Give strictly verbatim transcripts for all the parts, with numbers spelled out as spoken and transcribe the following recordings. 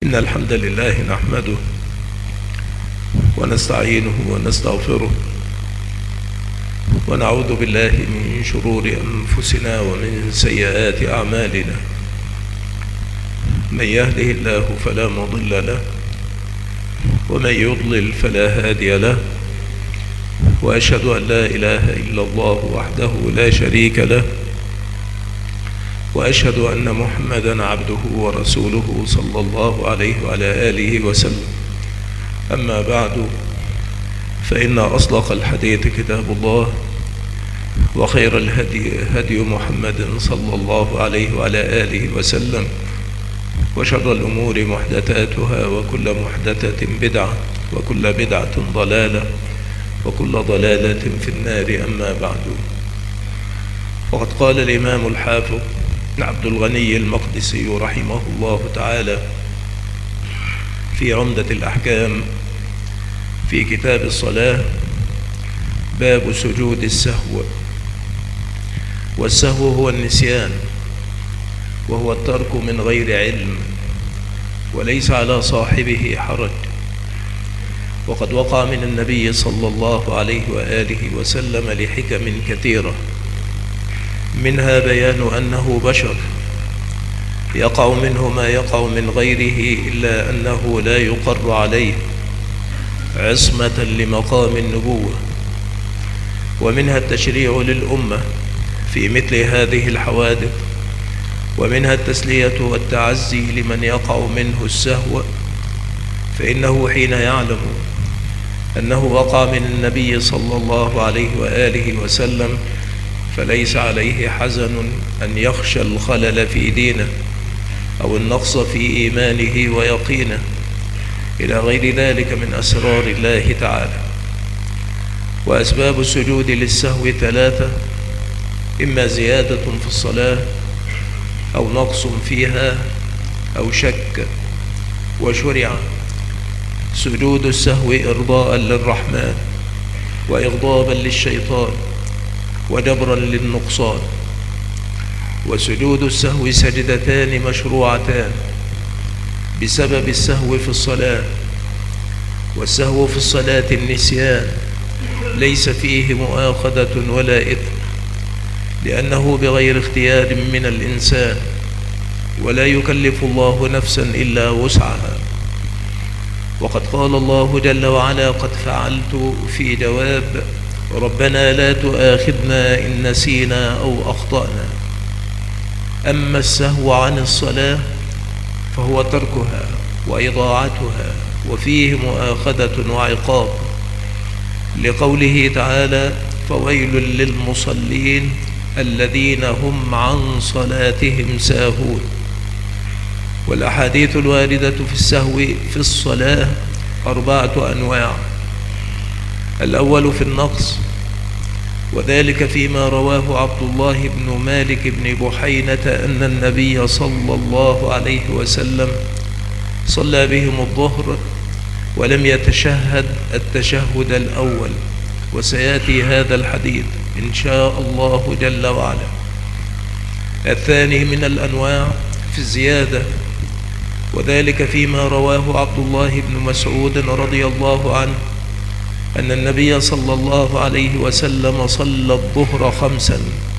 إن الحمد لله نحمده ونستعينه ونستغفره ونعوذ بالله من شرور أنفسنا ومن سيئات أعمالنا. من يهده الله فلا مضل له ومن يضلل فلا هادي له، وأشهد أن لا إله إلا الله وحده لا شريك له، وأشهد أن محمدا عبده ورسوله صلى الله عليه وعلى آله وسلم. أما بعد، فإن أصدق الحديث كتاب الله، وخير الهدي هدي محمد صلى الله عليه وعلى آله وسلم، وشر الأمور محدثاتها، وكل محدثة بدعة، وكل بدعة ضلالة، وكل ضلالة في النار. أما بعد، وقد قال الإمام الحافظ عبد الغني المقدسي رحمه الله تعالى في عمدة الأحكام في كتاب الصلاة: باب سجود السهو. والسهو هو النسيان، وهو الترك من غير علم، وليس على صاحبه حرج. وقد وقع من النبي صلى الله عليه وآله وسلم لحكم كثيرة، منها بيان أنه بشر يقع منه ما يقع من غيره، إلا أنه لا يقر عليه عصمة لمقام النبوة. ومنها التشريع للأمة في مثل هذه الحوادث، ومنها التسلية والتعزي لمن يقع منه السهو، فإنه حين يعلم أنه وقع من النبي صلى الله عليه وآله وسلم فليس عليه حزن أن يخشى الخلل في دينه أو النقص في إيمانه ويقينه، إلى غير ذلك من أسرار الله تعالى. وأسباب السجود للسهو ثلاثة: إما زيادة في الصلاة، أو نقص فيها، أو شك. وشرع سجود السهو إرضاء للرحمن، وإغضابا للشيطان، وجبرا للنقصان. وسجود السهو سجدتان مشروعتان بسبب السهو في الصلاة. والسهو في الصلاة النسيان، ليس فيه مؤاخذة ولا إثم، لأنه بغير اختيار من الإنسان، ولا يكلف الله نفسا إلا وسعها. وقد قال الله جل وعلا: قد فعلت في جواب ربنا لا تؤاخذنا إن نسينا أو أخطأنا. أما السهو عن الصلاة فهو تركها وإضاعتها، وفيه مؤاخذة وعقاب، لقوله تعالى: فويل للمصلين الذين هم عن صلاتهم ساهون. والأحاديث الواردة في السهو في الصلاة أربعة أنواع: الأول في النقص، وذلك فيما رواه عبد الله بن مالك بن بحينة أن النبي صلى الله عليه وسلم صلى بهم الظهر ولم يتشهد التشهد الأول، وسيأتي هذا الحديث إن شاء الله جل وعلا. الثاني من الأنواع في الزيادة، وذلك فيما رواه عبد الله بن مسعود رضي الله عنه أن النبي صلى الله عليه وسلم صلى الظهر خمسا،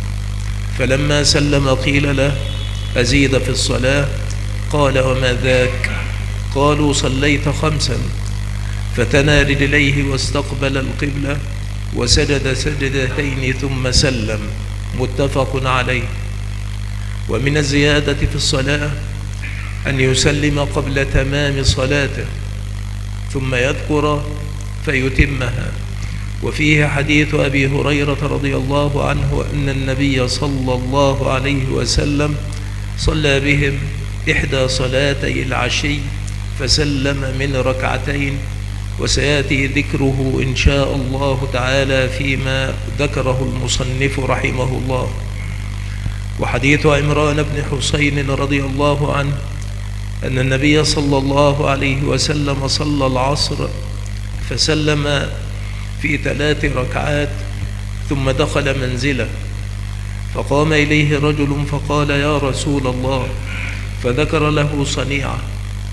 فلما سلم قيل له: أزيد في الصلاة؟ قال: وما ذاك؟ قالوا: صليت خمسا. فتنى رجليه واستقبل القبلة وسجد سجدتين ثم سلم، متفق عليه. ومن الزيادة في الصلاة أن يسلم قبل تمام صلاته ثم يذكر فيتمها. وفيه حديث أبي هريرة رضي الله عنه أن النبي صلى الله عليه وسلم صلى بهم إحدى صلاتي العشي فسلم من ركعتين، وسيأتي ذكره إن شاء الله تعالى فيما ذكره المصنف رحمه الله. وحديث عمران بن حسين رضي الله عنه أن النبي صلى الله عليه وسلم صلى العصر فسلم في ثلاث ركعات ثم دخل منزله، فقام إليه رجل فقال: يا رسول الله، فذكر له صنيعة،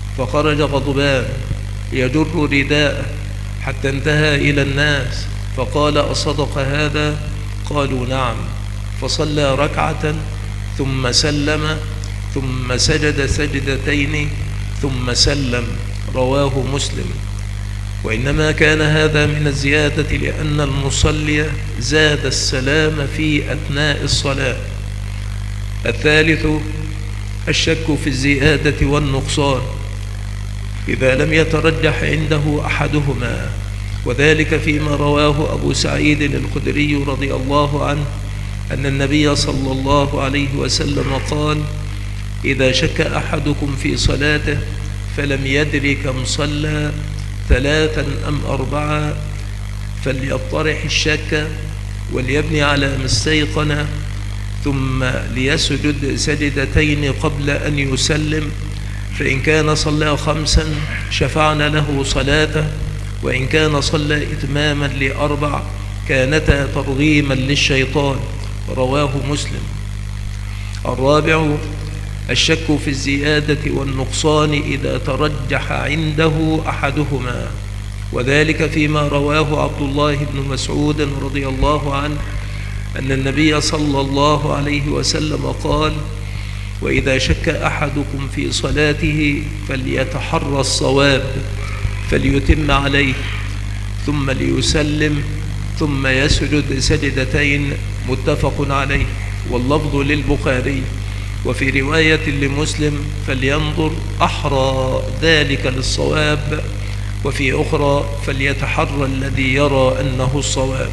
فخرج غضبان يجر رداءه حتى انتهى إلى الناس فقال: أصدق هذا؟ قالوا: نعم. فصلى ركعة ثم سلم ثم سجد سجدتين ثم سلم. رواه مسلم. وإنما كان هذا من الزيادة لأن المصلي زاد السلام في أثناء الصلاة. الثالث الشك في الزيادة والنقصان إذا لم يترجح عنده أحدهما، وذلك فيما رواه أبو سعيد الخدري رضي الله عنه أن النبي صلى الله عليه وسلم قال: إذا شك أحدكم في صلاته فلم يدر كم صلى ثلاثا أم أربعة فليطرح الشك وليبني على ما استيقن ثم ليسجد سجدتين قبل أن يسلم، فإن كان صلى خمسا شفعنا له صلاته، وإن كان صلى إتماما لأربع كانتا ترغيما للشيطان. رواه مسلم. الرابع الشك في الزيادة والنقصان إذا ترجح عنده أحدهما، وذلك فيما رواه عبد الله بن مسعود رضي الله عنه أن النبي صلى الله عليه وسلم قال: وإذا شك أحدكم في صلاته فليتحرى الصواب فليتم عليه ثم ليسلم ثم يسجد سجدتين. متفق عليه، واللفظ للبخاري. وفي رواية لمسلم: فلينظر أحرى ذلك للصواب، وفي أخرى: فليتحرى الذي يرى أنه الصواب.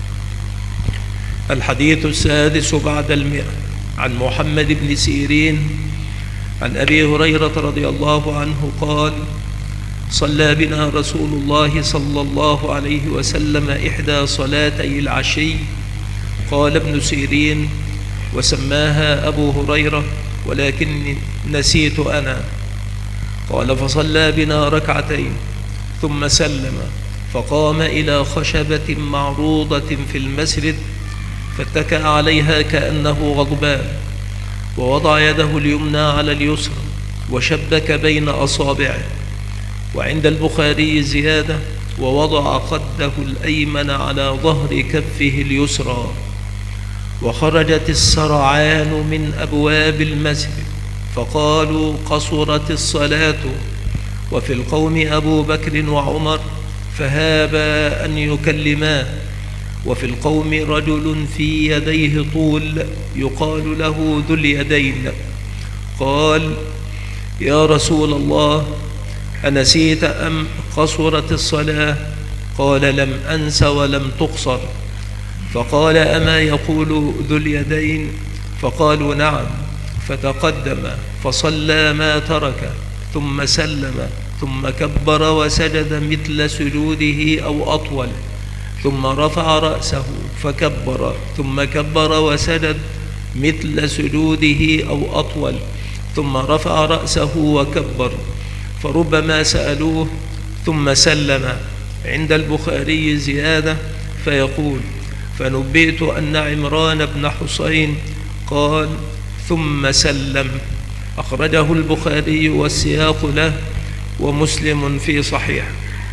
الحديث السادس بعد المئة عن محمد بن سيرين عن أبي هريرة رضي الله عنه قال: صلى بنا رسول الله صلى الله عليه وسلم إحدى صلاتي العشي. قال ابن سيرين: وسماها أبو هريرة ولكن نسيت أنا. قال: فصلى بنا ركعتين ثم سلم، فقام إلى خشبة معروضة في المسجد فاتكأ عليها كأنه غضبان، ووضع يده اليمنى على اليسرى وشبك بين أصابعه. وعند البخاري زيادة: ووضع خده الأيمن على ظهر كفه اليسرى. وخرجت السرعان من أبواب المسجد فقالوا: قصرت الصلاة. وفي القوم أبو بكر وعمر فهابا أن يكلما، وفي القوم رجل في يديه طول يقال له ذو اليدين. قال: يا رسول الله، أنسيت أم قصرت الصلاة؟ قال: لم أنس ولم تقصر. فقال: أما يقول ذو اليدين؟ فقالوا: نعم. فتقدم فصلى ما ترك ثم سلم ثم كبر وسجد مثل سجوده أو أطول، ثم رفع رأسه فكبر ثم كبر وسجد مثل سجوده أو أطول، ثم رفع رأسه وكبر. فربما سألوه ثم سلم. عند البخاري زيادة فيقول: فنبئت أن عمران بن حسين قال: ثم سلم. أخرجه البخاري والسياق له، ومسلم في صحيح.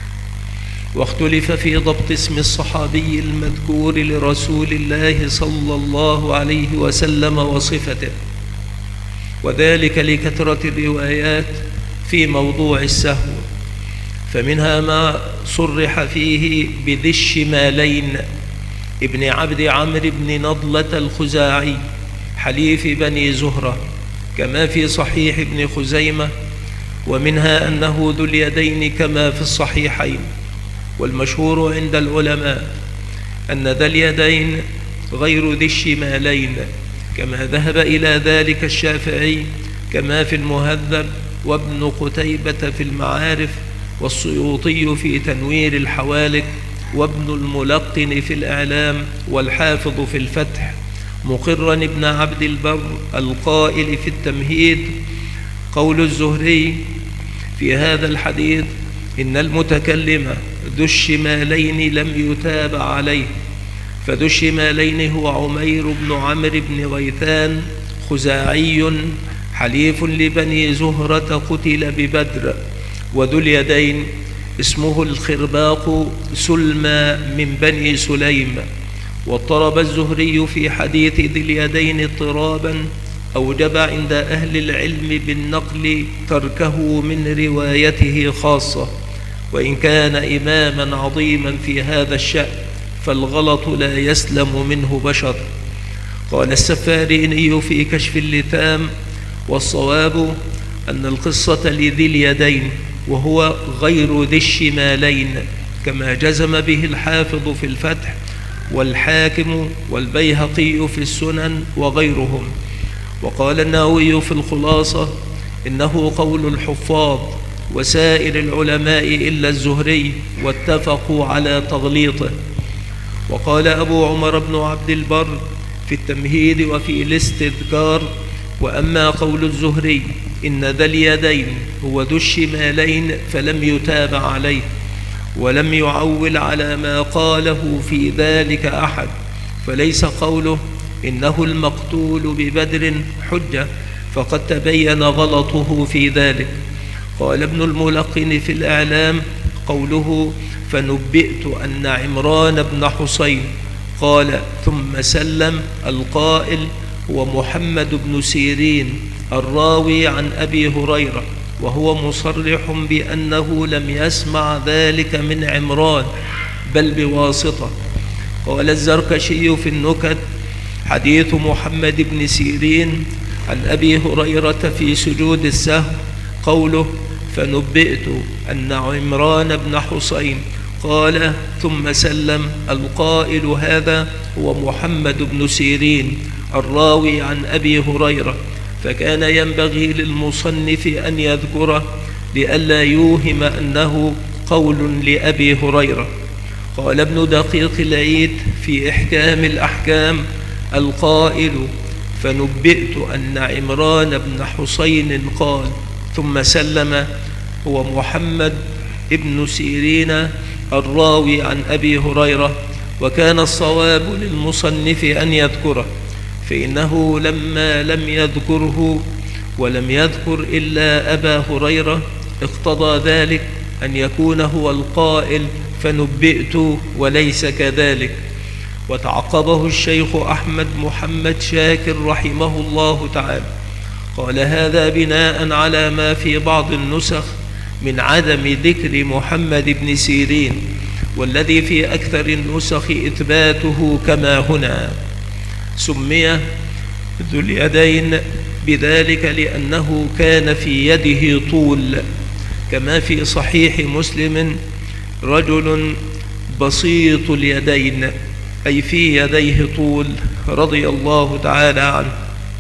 واختلف في ضبط اسم الصحابي المذكور لرسول الله صلى الله عليه وسلم وصفته، وذلك لكثرة الروايات في موضوع السهو، فمنها ما صرح فيه بذي الشمالين ابن عبد عمرو بن نضلة الخزاعي حليف بني زهرة، كما في صحيح ابن خزيمة. ومنها أنه ذو اليدين كما في الصحيحين. والمشهور عند العلماء أن ذا اليدين غير ذي الشمالين، كما ذهب إلى ذلك الشافعي كما في المهذب، وابن قتيبة في المعارف، والسيوطي في تنوير الحوالك، وابن الملقن في الإعلام، والحافظ في الفتح، مقرا ابن عبد البر القائل في التمهيد: قول الزهري في هذا الحديث: إن المتكلم ذو الشمالين لم يتاب عليه. فذو الشمالين هو عمير بن عمرو بن غيثان خزاعي حليف لبني زهرة قتل ببدر، وذو اليدين اسمه الخرباق سلمى من بني سليم. واضطرب الزهري في حديث ذي اليدين اضطرابا أوجب عند أهل العلم بالنقل تركه من روايته خاصة، وإن كان إماما عظيما في هذا الشأن فالغلط لا يسلم منه بشر. قال السفاريني في كشف اللثام: والصواب أن القصة لذي اليدين وهو غير ذي الشمالين، كما جزم به الحافظ في الفتح والحاكم والبيهقي في السنن وغيرهم. وقال النووي في الخلاصة: إنه قول الحفاظ وسائر العلماء إلا الزهري، واتفقوا على تغليطه. وقال أبو عمر بن عبد البر في التمهيد وفي الاستذكار: وأما قول الزهري إن ذا اليدين هو ذو الشمالين فلم يتابع عليه، ولم يعول على ما قاله في ذلك أحد، فليس قوله إنه المقتول ببدر حجة، فقد تبين غلطه في ذلك. قال ابن الملقن في الإعلام: قوله فنبئت أن عمران بن حسين قال ثم سلم، القائل هو محمد بن سيرين الراوي عن أبي هريرة، وهو مصرح بأنه لم يسمع ذلك من عمران بل بواسطة. قال الزركشي في النكت: حديث محمد بن سيرين عن أبي هريرة في سجود السهو قوله فنبئت أن عمران بن حسين قال ثم سلم، القائل هذا هو محمد بن سيرين الراوي عن أبي هريرة، فكان ينبغي للمصنف أن يذكره لئلا يوهم أنه قول لأبي هريرة. قال ابن دقيق العيد في إحكام الأحكام: القائل فنبئت أن عمران بن حسين قال ثم سلم هو محمد ابن سيرين الراوي عن أبي هريرة، وكان الصواب للمصنف أن يذكره، فإنه لما لم يذكره ولم يذكر إلا أبا هريرة اقتضى ذلك أن يكون هو القائل فنبئت وليس كذلك. وتعقبه الشيخ أحمد محمد شاكر رحمه الله تعالى، قال هذا بناء على ما في بعض النسخ من عدم ذكر محمد بن سيرين، والذي في أكثر النسخ إثباته كما هنا. سمي ذو اليدين بذلك لأنه كان في يده طول، كما في صحيح مسلم: رجل بسيط اليدين، أي في يديه طول، رضي الله تعالى عنه.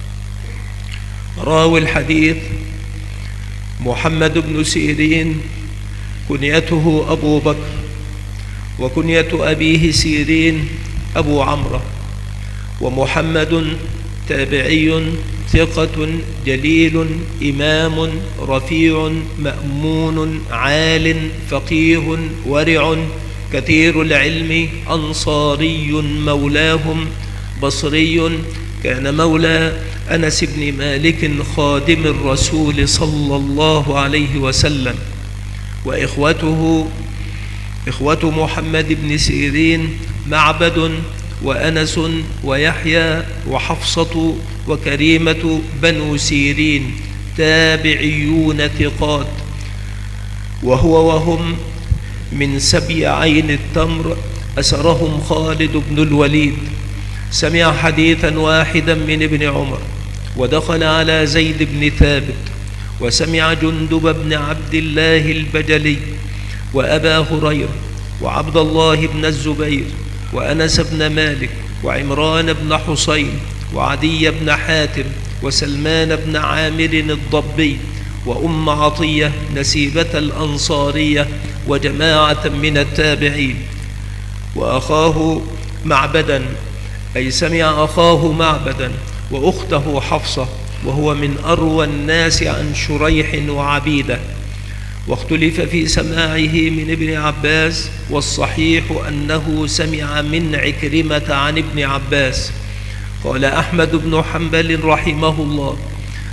راوي الحديث محمد بن سيرين كنيته أبو بكر، وكنية أبيه سيرين أبو عمرو. ومحمد تابعي ثقة جليل إمام رفيع مأمون عال فقيه ورع كثير العلم أنصاري مولاهم بصري، كان مولى أنس بن مالك خادم الرسول صلى الله عليه وسلم. وإخوته إخوة محمد بن سيرين معبد وأنس ويحيى وحفصة وكريمة بنو سيرين تابعيون ثقات، وهو وهم من سبي عين التمر أسرهم خالد بن الوليد. سمع حديثا واحدا من ابن عمر، ودخل على زيد بن ثابت، وسمع جندب بن عبد الله البجلي، وأبا هريرة، وعبد الله بن الزبير، وأنس بن مالك، وعمران بن حسين، وعدي بن حاتم، وسلمان بن عامر الضبي، وأم عطية نسيبة الأنصارية، وجماعة من التابعين. وأخاه معبدا، أي سمع أخاه معبدا وأخته حفصة، وهو من أروى الناس عن شريح وعبيدة. واختلف في سماعه من ابن عباس، والصحيح أنه سمع من عكرمة عن ابن عباس. قال أحمد بن حنبل رحمه الله: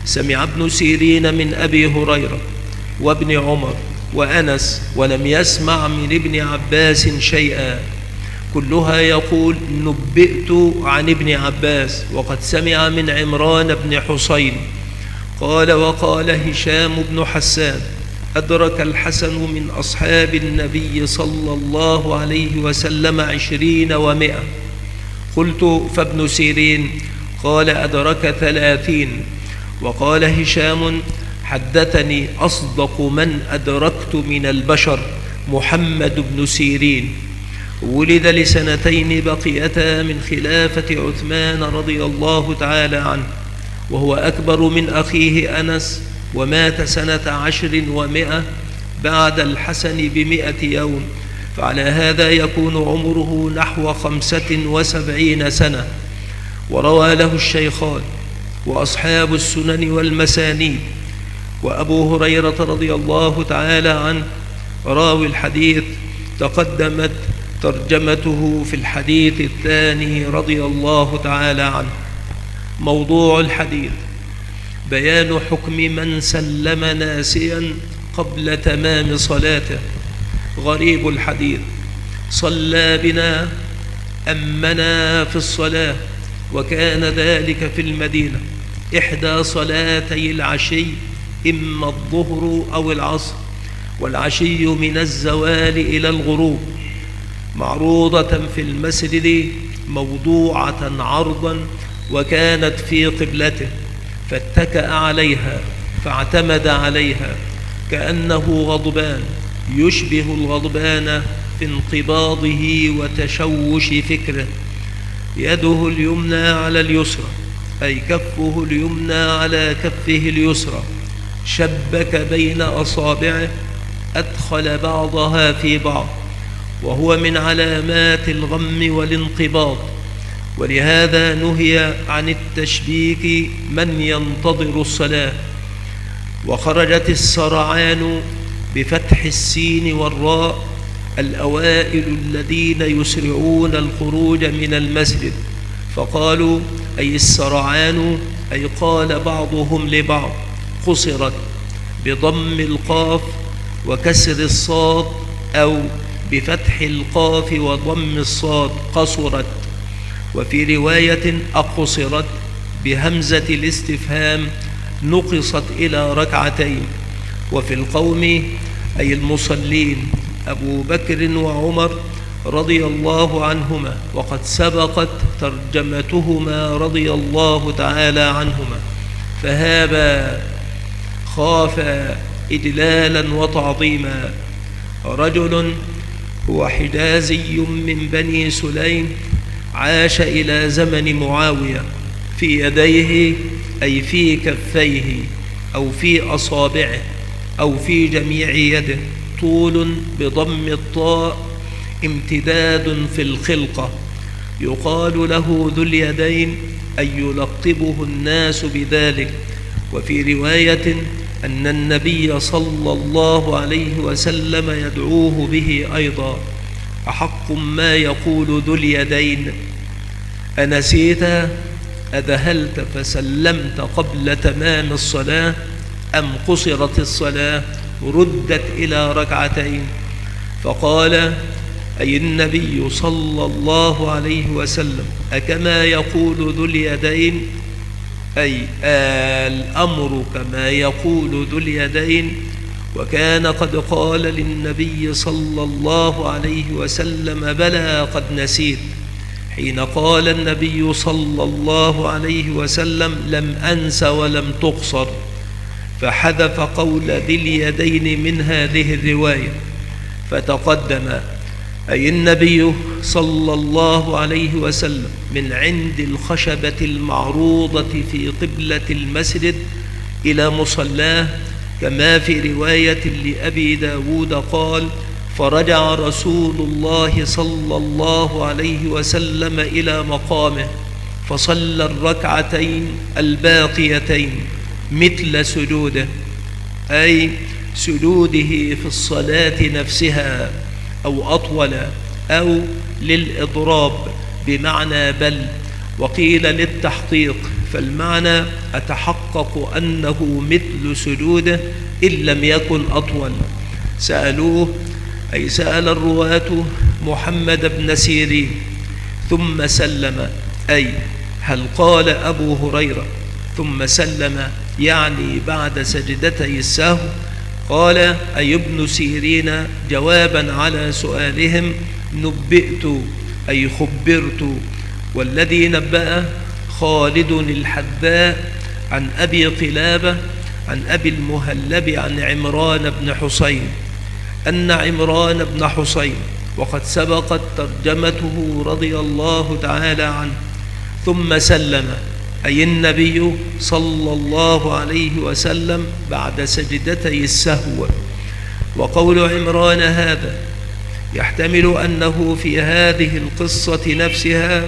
سمع ابن سيرين من أبي هريرة وابن عمر وأنس ولم يسمع من ابن عباس شيئا، كلها يقول نبئت عن ابن عباس وقد سمع من عمران بن حسين. قال وقال هشام بن حسان أدرك الحسن من أصحاب النبي صلى الله عليه وسلم عشرين ومائة. قلت فابن سيرين؟ قال أدرك ثلاثين. وقال هشام حدثني أصدق من أدركت من البشر محمد بن سيرين، ولد لسنتين بقيتا من خلافة عثمان رضي الله تعالى عنه، وهو أكبر من أخيه أنس، ومات سنة عشر ومائة بعد الحسن بمائة يوم، فعلى هذا يكون عمره نحو خمسة وسبعين سنة. وروى له الشيخان وأصحاب السنن والمسانيد. وأبو هريرة رضي الله تعالى عنه راوي الحديث تقدمت ترجمته في الحديث الثاني رضي الله تعالى عنه. موضوع الحديث بيان حكم من سلم ناسيا قبل تمام صلاته. غريب الحديث: صلى بنا أمنا في الصلاة، وكان ذلك في المدينة إحدى صلاتي العشي، إما الظهر أو العصر، والعشي من الزوال إلى الغروب، معروضة في المسجد موضوعة عرضا، وكانت في قبلته، فاتكأ عليها فاعتمد عليها كأنه غضبان، يشبه الغضبان في انقباضه وتشوش فكره. يده اليمنى على اليسرى، أي كفه اليمنى على كفه اليسرى، شبك بين أصابعه، أدخل بعضها في بعض، وهو من علامات الغم والانقباض، ولهذا نهي عن التشبيك من ينتظر الصلاة. وخرجت السرعان بفتح السين والراء الأوائل الذين يسرعون الخروج من المسجد، فقالوا أي السرعان، أي قال بعضهم لبعض قصرت بضم القاف وكسر الصاد، أو بفتح القاف وضم الصاد قصرت. وفي رواية أقصرت بهمزة الاستفهام نقصت إلى ركعتين. وفي القوم أي المصلين أبو بكر وعمر رضي الله عنهما، وقد سبقت ترجمتهما رضي الله تعالى عنهما، فهابا خافا إدلالا وتعظيما. رجل هو حجازي من بني سليم، عاش إلى زمن معاوية، في يديه أي في كفيه أو في أصابعه أو في جميع يده طول بضم الطاء، امتداد في الخلقة، يقال له ذو اليدين، أي يلقبه الناس بذلك. وفي رواية أن النبي صلى الله عليه وسلم يدعوه به أيضا: أحق ما يقول ذو اليدين أنسيت أذهلت فسلمت قبل تمام الصلاة أم قصرت الصلاة ردت إلى ركعتين؟ فقال أي النبي صلى الله عليه وسلم: أكما يقول ذو اليدين، أي الأمر كما يقول ذو اليدين. وكان قد قال للنبي صلى الله عليه وسلم: بلى قد نسيت، حين قال النبي صلى الله عليه وسلم: لم أنس ولم تقصر، فحذف قول ذي اليدين من هذه الرواية. فتقدم أي النبي صلى الله عليه وسلم من عند الخشبة المعروضة في قبلة المسجد إلى مصلاه، كما في رواية لأبي داود قال: فرجع رسول الله صلى الله عليه وسلم إلى مقامه فصلى الركعتين الباقيتين مثل سجوده، أي سجوده في الصلاة نفسها، أو أطول، أو للإضراب بمعنى بل، وقيل للتحقيق، فالمعنى أتحقق أنه مثل سجوده إن لم يكن أطول. سألوه أي سأل الرواة محمد بن سيرين ثم سلم، أي هل قال أبو هريرة ثم سلم يعني بعد سجدتي السهو؟ قال أي ابن سيرين جوابا على سؤالهم نبئت أي خبرت، والذي نبأ خالد الحذاء عن أبي قلابة عن أبي المهلب عن عمران بن حسين أن عمران بن حسين وقد سبقت ترجمته رضي الله تعالى عنه ثم سلم أي النبي صلى الله عليه وسلم بعد سجدتي السهو. وقول عمران هذا يحتمل أنه في هذه القصة نفسها،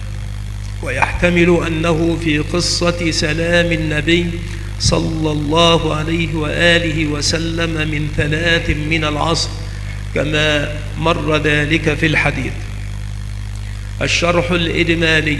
ويحتمل أنه في قصة سلام النبي صلى الله عليه وآله وسلم من ثلاث من العصر كما مر ذلك في الحديث. الشرح الإجمالي: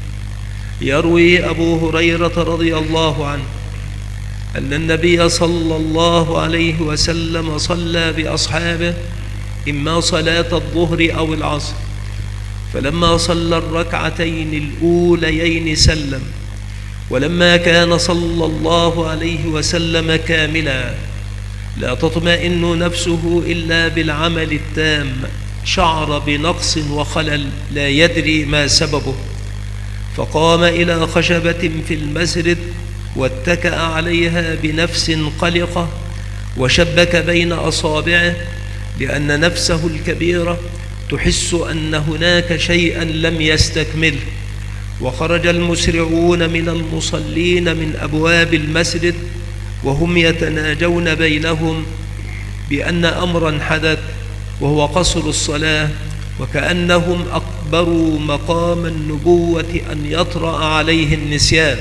يروي أبو هريرة رضي الله عنه أن النبي صلى الله عليه وسلم صلى بأصحابه إما صلاة الظهر أو العصر، فلما صلى الركعتين الأوليين سلم، ولما كان صلى الله عليه وسلم كاملا لا تطمئن نفسه إلا بالعمل التام، شعر بنقص وخلل لا يدري ما سببه، فقام إلى خشبة في المسجد واتكأ عليها بنفس قلقة وشبك بين أصابعه لأن نفسه الكبيرة تحس أن هناك شيئا لم يستكمله. وخرج المسرعون من المصلين من أبواب المسجد وهم يتناجون بينهم بأن أمرا حدث وهو قصر الصلاة، وكأنهم أكبروا مقام النبوة أن يطرأ عليه النسيان.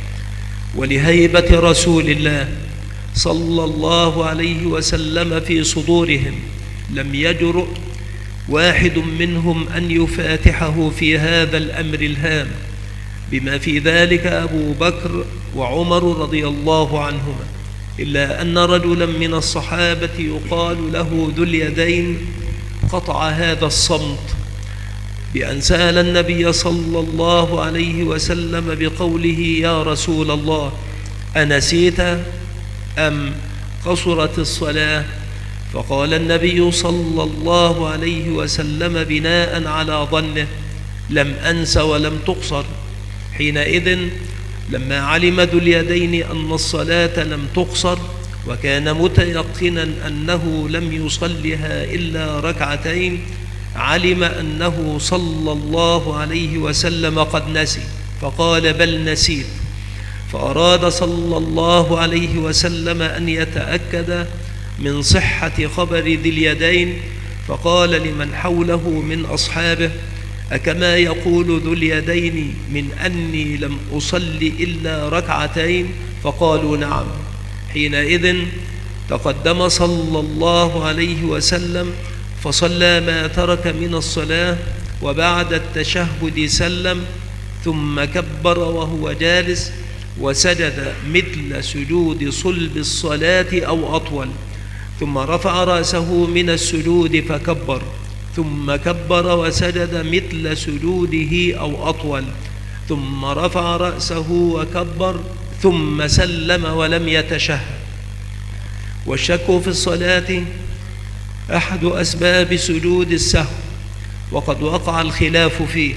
ولهيبة رسول الله صلى الله عليه وسلم في صدورهم لم يجرؤ واحد منهم أن يفاتحه في هذا الأمر الهام، بما في ذلك أبو بكر وعمر رضي الله عنهما، إلا أن رجلا من الصحابة يقال له ذو اليدين قطع هذا الصمت بأن سأل النبي صلى الله عليه وسلم بقوله: يا رسول الله أنسيت أم قصرت الصلاة؟ فقال النبي صلى الله عليه وسلم بناء على ظنه: لم أنس ولم تقصر. حينئذ لما علم ذو اليدين أن الصلاة لم تقصر وكان متيقنا أنه لم يصلها إلا ركعتين، علم أنه صلى الله عليه وسلم قد نسي، فقال: بل نسيت. فأراد صلى الله عليه وسلم أن يتأكد من صحة خبر ذي اليدين، فقال لمن حوله من أصحابه: أكما يقول ذو اليدين من أني لم أصلي إلا ركعتين؟ فقالوا: نعم. حينئذ تقدم صلى الله عليه وسلم فصلى ما ترك من الصلاة، وبعد التشهد سلم، ثم كبر وهو جالس وسجد مثل سجود صلب الصلاة أو أطول، ثم رفع رأسه من السجود فكبر، ثم كبر وسجد مثل سجوده أو أطول، ثم رفع رأسه وكبر، ثم سلم ولم يتشهد. والشك في الصلاة أحد أسباب سجود السهو، وقد وقع الخلاف فيه.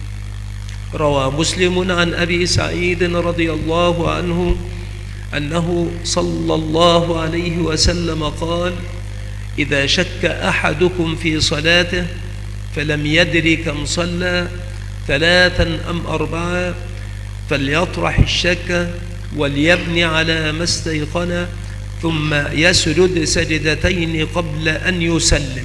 روى مسلم عن أبي سعيد رضي الله عنه أنه صلى الله عليه وسلم قال: إذا شك أحدكم في صلاته فلم يدر كم صلى، ثلاثا أم أربعة، فليطرح الشك وليبني على ما استيقن، ثم يسجد سجدتين قبل أن يسلم.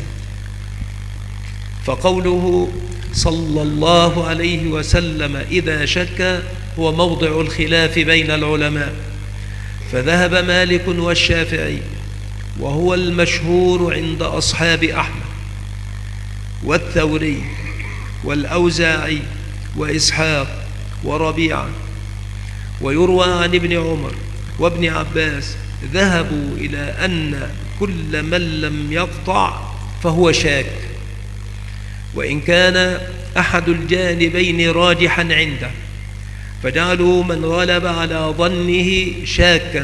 فقوله صلى الله عليه وسلم إذا شك هو موضع الخلاف بين العلماء، فذهب مالك والشافعي، وهو المشهور عند أصحاب أحمد والثوري والأوزاعي وإسحاق وربيعة، ويروى عن ابن عمر وابن عباس ذهبوا إلى أن كل من لم يقطع فهو شاك، وإن كان أحد الجانبين راجحا عنده، فجعلوا من غلب على ظنه شاكا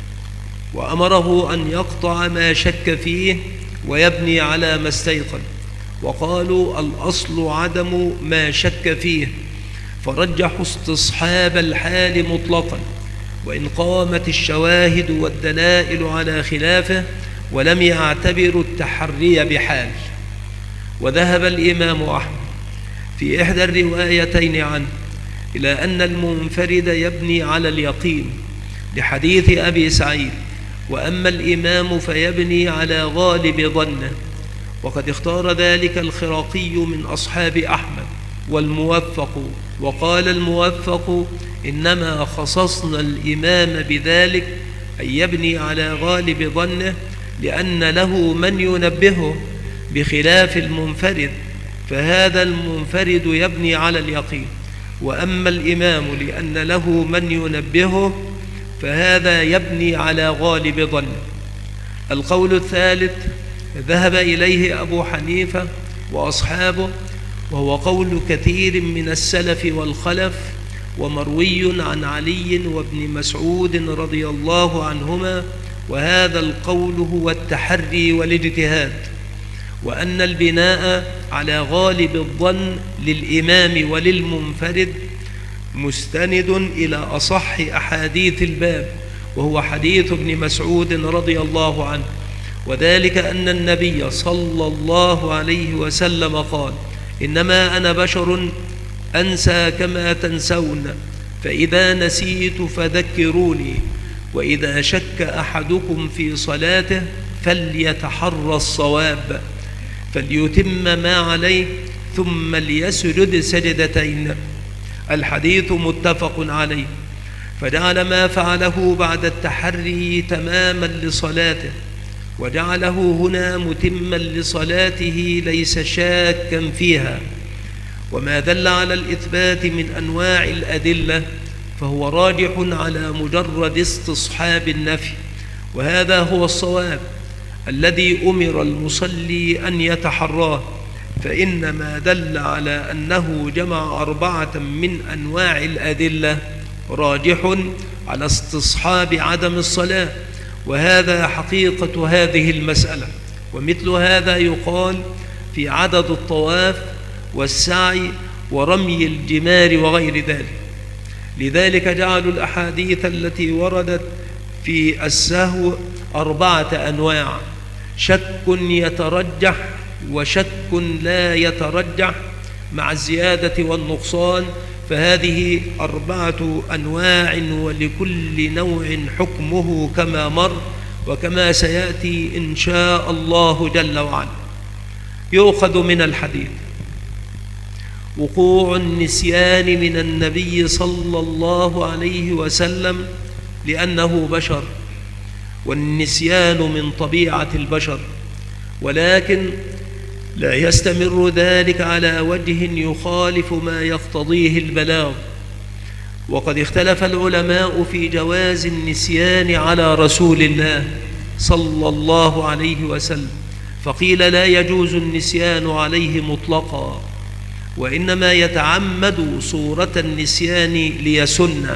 وأمره أن يقطع ما شك فيه ويبني على ما استيقن، وقالوا الأصل عدم ما شك فيه، فرجحوا استصحاب الحال مطلقا وإن قامت الشواهد والدلائل على خلافه، ولم يعتبروا التحري بحال. وذهب الإمام أحمد في إحدى الروايتين عنه إلى أن المنفرد يبني على اليقين لحديث أبي سعيد، وأما الإمام فيبني على غالب ظنه، وقد اختار ذلك الخراقي من أصحاب أحمد والموفق، وقال الموفق إنما خصصنا الإمام بذلك أن يبني على غالب ظنه لأن له من ينبهه، بخلاف المنفرد فهذا المنفرد يبني على اليقين، وأما الإمام لأن له من ينبهه فهذا يبني على غالب ظنه. القول الثالث ذهب إليه أبو حنيفة وأصحابه، وهو قول كثير من السلف والخلف، ومروي عن علي وابن مسعود رضي الله عنهما، وهذا القول هو التحري والاجتهاد، وأن البناء على غالب الظن للإمام وللمنفرد مستند إلى أصح أحاديث الباب، وهو حديث ابن مسعود رضي الله عنه، وذلك أن النبي صلى الله عليه وسلم قال إنما أنا بشر أنسى كما تنسون، فإذا نسيت فذكروني، وإذا شك أحدكم في صلاته فليتحرى الصواب، فليتم ما عليه ثم ليسجد سجدتين. الحديث متفق عليه. فجعل ما فعله بعد التحري تماما لصلاته، وجعله هنا متما لصلاته ليس شاكا فيها. وما دل على الإثبات من أنواع الأدلة فهو راجح على مجرد استصحاب النفي، وهذا هو الصواب الذي أمر المصلي أن يتحراه، فإنما دل على أنه جمع أربعة من أنواع الأدلة راجح على استصحاب عدم الصلاة، وهذا حقيقة هذه المسألة. ومثل هذا يقال في عدد الطواف والسعي ورمي الجمار وغير ذلك. لذلك جعلوا الأحاديث التي وردت في السهو أربعة أنواع: شك يترجح، وشك لا يترجح، مع الزيادة والنقصان، فهذه أربعة أنواع، ولكل نوع حكمه كما مر وكما سيأتي إن شاء الله جل وعلا. يؤخذ من الحديث وقوع النسيان من النبي صلى الله عليه وسلم لأنه بشر، والنسيان من طبيعة البشر، ولكن لا يستمر ذلك على وجه يخالف ما يقتضيه البلاغ. وقد اختلف العلماء في جواز النسيان على رسول الله صلى الله عليه وسلم، فقيل لا يجوز النسيان عليه مطلقا، وإنما يتعمد صورة النسيان ليسن.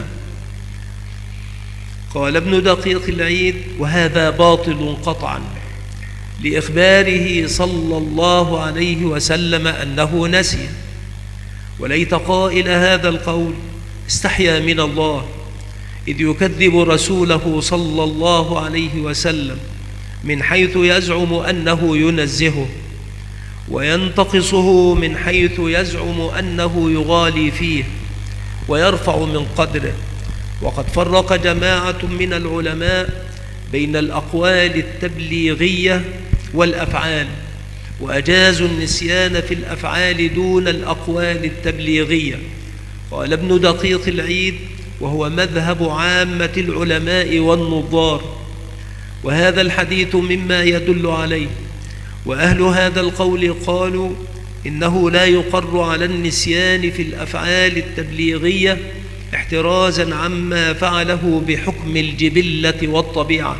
قال ابن دقيق العيد: وهذا باطل قطعا، لإخباره صلى الله عليه وسلم أنه نسي. وليت قائل هذا القول استحيا من الله، إذ يكذب رسوله صلى الله عليه وسلم من حيث يزعم أنه ينزهه، وينتقصه من حيث يزعم أنه يغالي فيه ويرفع من قدره. وقد فرق جماعة من العلماء بين الأقوال التبليغية والأفعال، وأجازوا النسيان في الأفعال دون الأقوال التبليغية. قال ابن دقيق العيد: وهو مذهب عامة العلماء والنظار، وهذا الحديث مما يدل عليه. وأهل هذا القول قالوا إنه لا يقر على النسيان في الأفعال التبليغية احترازا عما فعله بحكم الجبلة والطبيعة.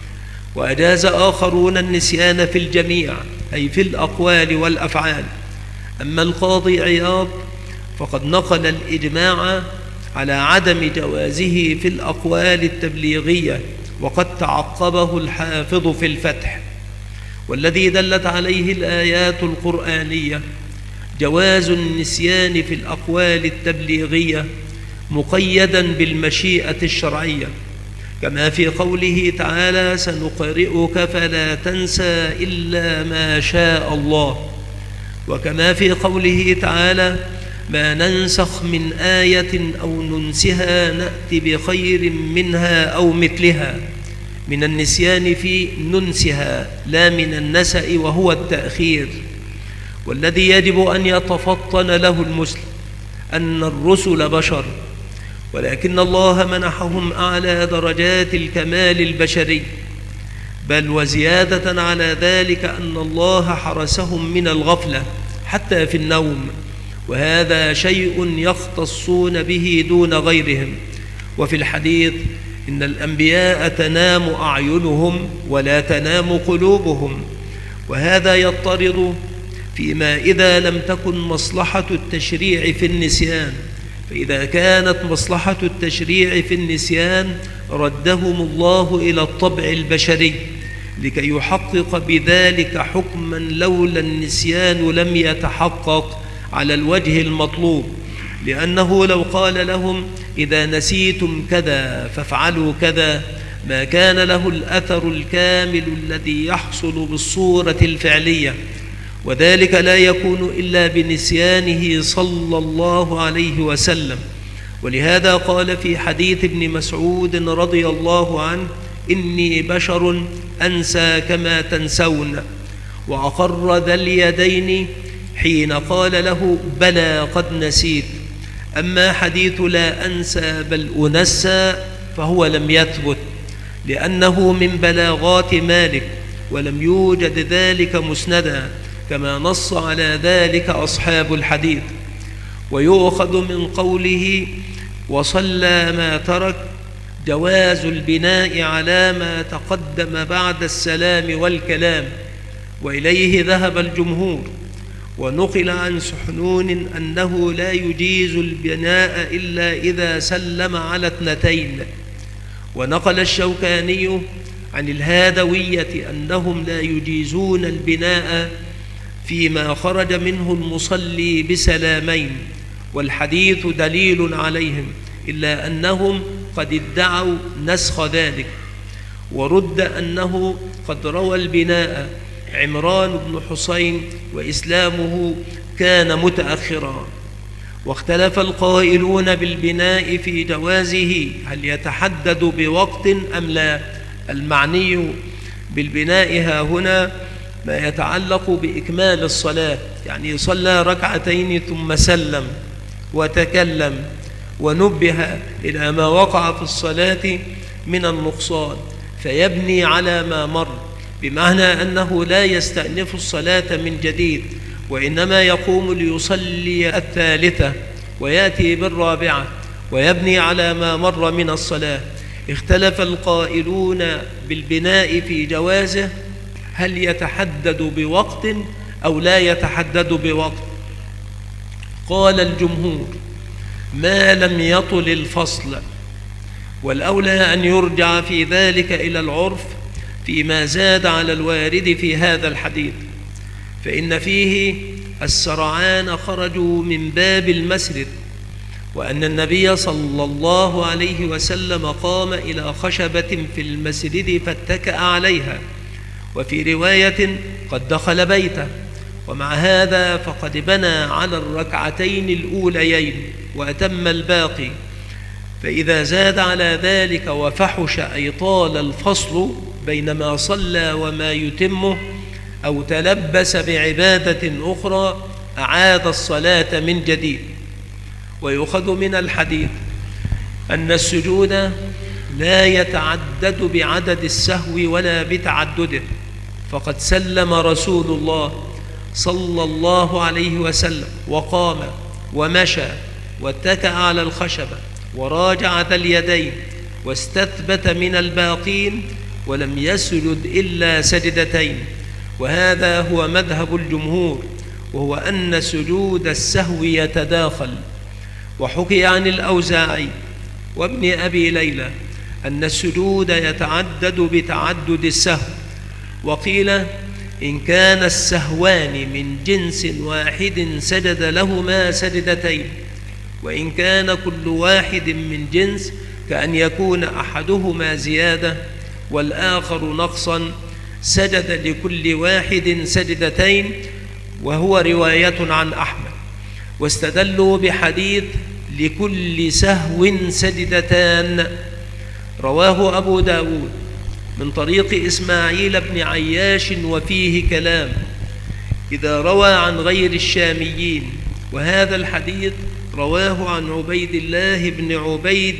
وأجاز آخرون النسيان في الجميع، أي في الأقوال والأفعال. أما القاضي عياض فقد نقل الإجماع على عدم جوازه في الأقوال التبليغية، وقد تعقبه الحافظ في الفتح. والذي دلت عليه الآيات القرآنية جواز النسيان في الأقوال التبليغية مقيدا بالمشيئة الشرعية، كما في قوله تعالى: سنقرئك فلا تنسى إلا ما شاء الله، وكما في قوله تعالى: ما ننسخ من آية أو ننسها نأتي بخير منها أو مثلها. من النسيان في ننسها لا من النسأ وهو التأخير. والذي يجب أن يتفطن له المسلم أن الرسل بشر، ولكن الله منحهم أعلى درجات الكمال البشري، بل وزيادة على ذلك أن الله حرسهم من الغفلة حتى في النوم، وهذا شيء يختصون به دون غيرهم. وفي الحديث: إن الأنبياء تنام أعينهم ولا تنام قلوبهم. وهذا يضطرد فيما إذا لم تكن مصلحة التشريع في النسيان، فإذا كانت مصلحة التشريع في النسيان ردهم الله إلى الطبع البشري لكي يحقق بذلك حكما لولا النسيان لم يتحقق على الوجه المطلوب. لأنه لو قال لهم: إذا نسيتم كذا فافعلوا كذا، ما كان له الأثر الكامل الذي يحصل بالصورة الفعلية، وذلك لا يكون إلا بنسيانه صلى الله عليه وسلم. ولهذا قال في حديث ابن مسعود رضي الله عنه: إني بشر أنسى كما تنسون. وأقر ذا اليدين حين قال له: بلى قد نسيت. أما حديث لا أنسى بل أنسى فهو لم يثبت، لأنه من بلاغات مالك، ولم يوجد ذلك مسندا، كما نص على ذلك أصحاب الحديث. ويؤخذ من قوله: وصلى ما ترك جواز البناء على ما تقدم بعد السلام والكلام، وإليه ذهب الجمهور. ونقل عن سحنون أنه لا يجيز البناء إلا إذا سلم على اثنتين. ونقل الشوكاني عن الهادوية أنهم لا يجيزون البناء فيما خرج منه المصلي بسلامين، والحديث دليل عليهم، إلا أنهم قد ادعوا نسخ ذلك. ورد أنه قد روى البناء عمران بن حسين وإسلامه كان متأخرا. واختلف القائلون بالبناء في جوازه هل يتحدد بوقت أم لا. المعني بالبناء ها هنا ما يتعلق بإكمال الصلاة، يعني صلى ركعتين ثم سلم وتكلم ونبه إلى ما وقع في الصلاة من النقصان فيبني على ما مر، بمعنى أنه لا يستأنف الصلاة من جديد، وإنما يقوم ليصلي الثالثة ويأتي بالرابعة ويبني على ما مر من الصلاة. اختلف القائلون بالبناء في جوازه هل يتحدد بوقت أو لا يتحدد بوقت. قال الجمهور: ما لم يطل الفصل، والأولى أن يرجع في ذلك إلى العرف فيما زاد على الوارد في هذا الحديث، فإن فيه السرعان خرجوا من باب المسجد، وأن النبي صلى الله عليه وسلم قام إلى خشبة في المسجد فاتكأ عليها، وفي رواية قد دخل بيته. ومع هذا فقد بنى على الركعتين الأوليين وأتم الباقي. فإذا زاد على ذلك وفحش أي طال الفصل بين ما صلى وما يتمه أو تلبس بعبادة أخرى أعاد الصلاة من جديد. ويؤخذ من الحديث أن السجود لا يتعدد بعدد السهو ولا بتعدده، فقد سلم رسول الله صلى الله عليه وسلم وقام ومشى واتكأ على الخشبة وراجع ذا اليدين واستثبت من الباقين ولم يسجد إلا سجدتين، وهذا هو مذهب الجمهور، وهو أن سجود السهو يتداخل. وحكي عن الأوزاعي وابن أبي ليلى أن السجود يتعدد بتعدد السهو، وقيل إن كان السهوان من جنس واحد سجد لهما سجدتين، وإن كان كل واحد من جنس كأن يكون أحدهما زيادة والآخر نقصا سجد لكل واحد سجدتين، وهو رواية عن أحمد. واستدلوا بحديث لكل سهو سجدتان رواه أبو داود من طريق إسماعيل بن عياش وفيه كلام إذا روى عن غير الشاميين، وهذا الحديث رواه عن عبيد الله بن عبيد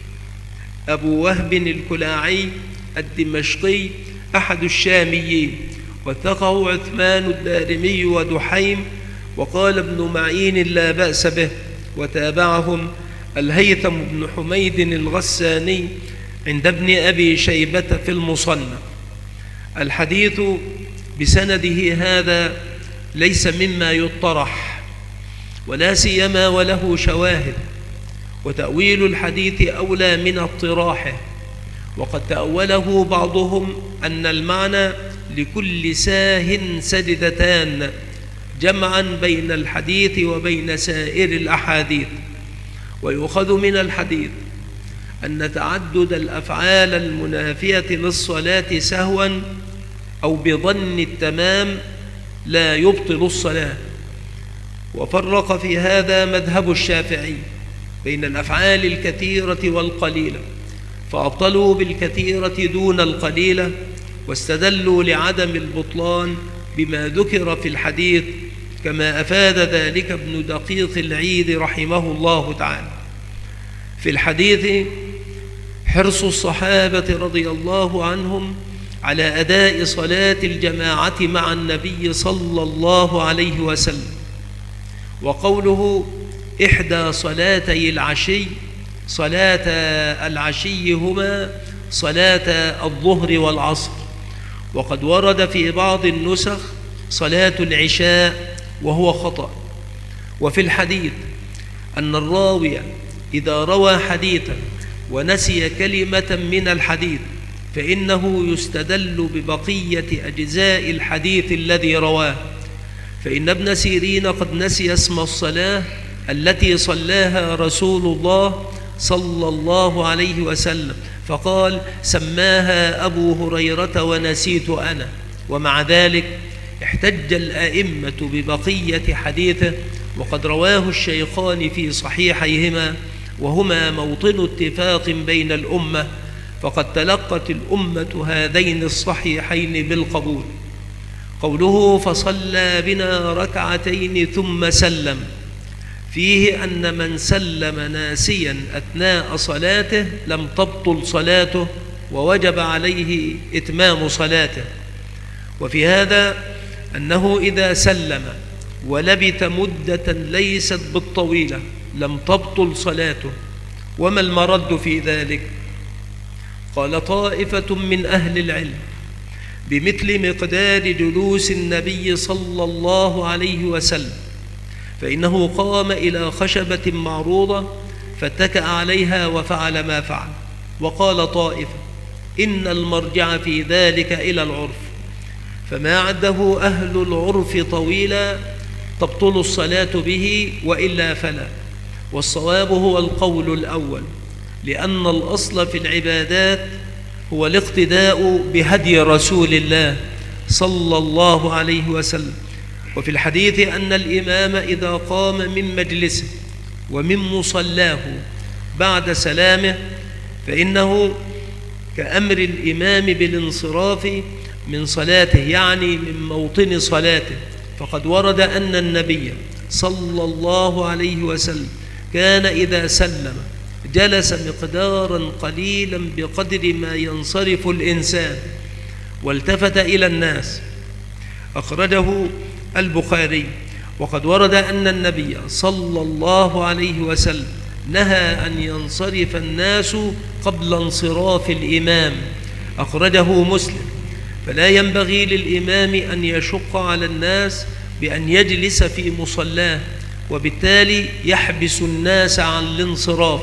أبو وهب الكلاعي الدمشقي أحد الشاميين، وثقه عثمان الدارمي ودحيم، وقال ابن معين لا بأس به، وتابعهم الهيثم بن حميد الغساني عند ابن أبي شيبة في المصنف. الحديث بسنده هذا ليس مما يطرح، ولا سيما وله شواهد، وتأويل الحديث أولى من اطراحه. وقد تأوله بعضهم أن المعنى لكل ساه سجدتان، جمعا بين الحديث وبين سائر الأحاديث. ويؤخذ من الحديث أن تعدد الأفعال المنافية للصلاة سهوا أو بظن التمام لا يبطل الصلاة. وفرق في هذا مذهب الشافعي بين الأفعال الكثيرة والقليلة، فأبطلوا بالكثيرة دون القليلة، واستدلوا لعدم البطلان بما ذكر في الحديث، كما أفاد ذلك ابن دقيق العيد رحمه الله تعالى. في الحديث حرص الصحابة رضي الله عنهم على أداء صلاة الجماعة مع النبي صلى الله عليه وسلم، وقوله إحدى صلاتي العشي، صلاة العشي هما صلاة الظهر والعصر. وقد ورد في بعض النسخ صلاة العشاء وهو خطأ. وفي الحديث أن الراوي إذا روى حديثا ونسي كلمة من الحديث فإنه يستدل ببقية أجزاء الحديث الذي رواه، فإن ابن سيرين قد نسي اسم الصلاة التي صلاها رسول الله صلى الله عليه وسلم، فقال سماها أبو هريرة ونسيت أنا. ومع ذلك احتج الأئمة ببقية حديثه، وقد رواه الشيخان في صحيحيهما، وهما موطن اتفاق بين الأمة، فقد تلقت الأمة هذين الصحيحين بالقبول. قوله فصلى بنا ركعتين ثم سلم، فيه أن من سلم ناسيا أثناء صلاته لم تبطل صلاته، ووجب عليه إتمام صلاته. وفي هذا أنه إذا سلم ولبث مدة ليست بالطويلة لم تبطل صلاته. وما المرد في ذلك؟ قال طائفة من أهل العلم بمثل مقدار جلوس النبي صلى الله عليه وسلم، فإنه قام إلى خشبة معروضة فاتكأ عليها وفعل ما فعل. وقال طائفة إن المرجع في ذلك إلى العرف، فما عده أهل العرف طويلا تبطل الصلاة به، وإلا فلا. والصواب هو القول الأول، لأن الأصل في العبادات هو الاقتداء بهدي رسول الله صلى الله عليه وسلم. وفي الحديث أن الإمام إذا قام من مجلسه ومن مصلاه بعد سلامه فإنه كأمر الإمام بالانصراف من صلاته، يعني من موطن صلاته. فقد ورد أن النبي صلى الله عليه وسلم كان إذا سلم جلس مقدارا قليلا بقدر ما ينصرف الإنسان، والتفت إلى الناس. أخرجه البخاري. وقد ورد أن النبي صلى الله عليه وسلم نهى أن ينصرف الناس قبل انصراف الإمام، أخرجه مسلم. فلا ينبغي للإمام أن يشق على الناس بأن يجلس في مصلاه، وبالتالي يحبس الناس عن الانصراف.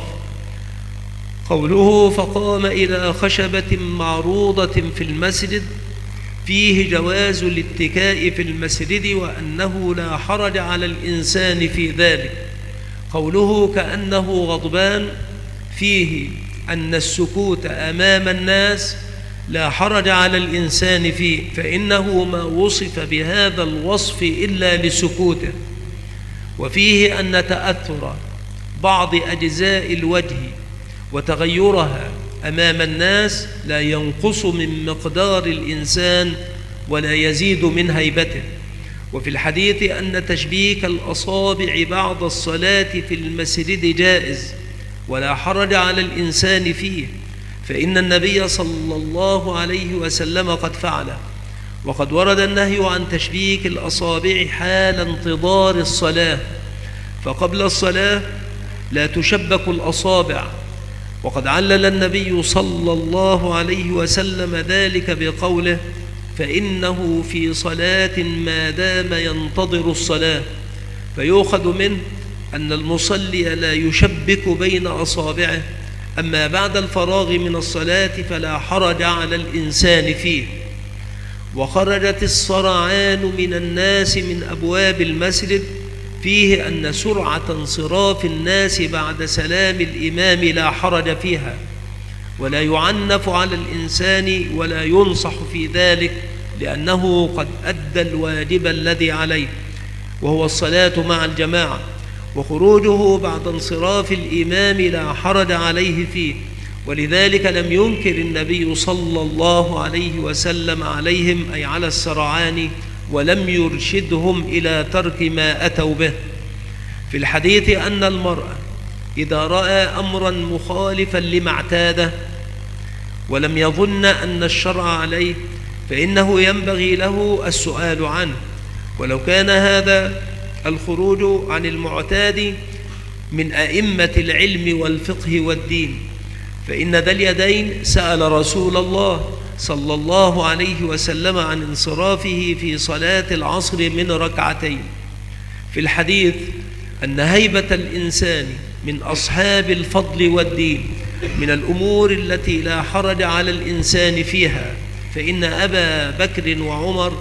قوله فقام إلى خشبة معروضة في المسجد فيه جواز الاتكاء في المسجد وأنه لا حرج على الإنسان في ذلك. قوله كأنه غضبان فيه أن السكوت أمام الناس لا حرج على الإنسان فيه، فإنه ما وصف بهذا الوصف إلا لسكوته. وفيه أن تأثر بعض أجزاء الوجه وتغيرها أمام الناس لا ينقص من مقدار الإنسان ولا يزيد من هيبته. وفي الحديث أن تشبيك الأصابع بعد الصلاة في المسجد جائز ولا حرج على الإنسان فيه، فإن النبي صلى الله عليه وسلم قد فعله. وقد ورد النهي عن تشبيك الأصابع حال انتظار الصلاة، فقبل الصلاة لا تشبك الأصابع. وقد علل النبي صلى الله عليه وسلم ذلك بقوله فإنه في صلاة ما دام ينتظر الصلاة، فيؤخذ منه أن المصلي لا يشبك بين أصابعه، أما بعد الفراغ من الصلاة فلا حرج على الإنسان فيه. وخرجت الصرعان من الناس من أبواب المسجد فيه أن سرعة انصراف الناس بعد سلام الإمام لا حرج فيها، ولا يعنف على الإنسان ولا ينصح في ذلك، لأنه قد أدى الواجب الذي عليه وهو الصلاة مع الجماعة. وخروجه بعد انصراف الإمام لا حرج عليه فيه، ولذلك لم ينكر النبي صلى الله عليه وسلم عليهم أي على السرعان، ولم يرشدهم إلى ترك ما أتوا به. في الحديث أن المرأة إذا رأى أمرا مخالفا لما اعتاده ولم يظن أن الشرع عليه فإنه ينبغي له السؤال عنه، ولو كان هذا الخروج عن المعتاد من أئمة العلم والفقه والدين، فإن ذا اليدين سأل رسول الله صلى الله عليه وسلم عن انصرافه في صلاة العصر من ركعتين. في الحديث أن هيبة الإنسان من أصحاب الفضل والدين من الأمور التي لا حرج على الإنسان فيها، فإن أبا بكر وعمر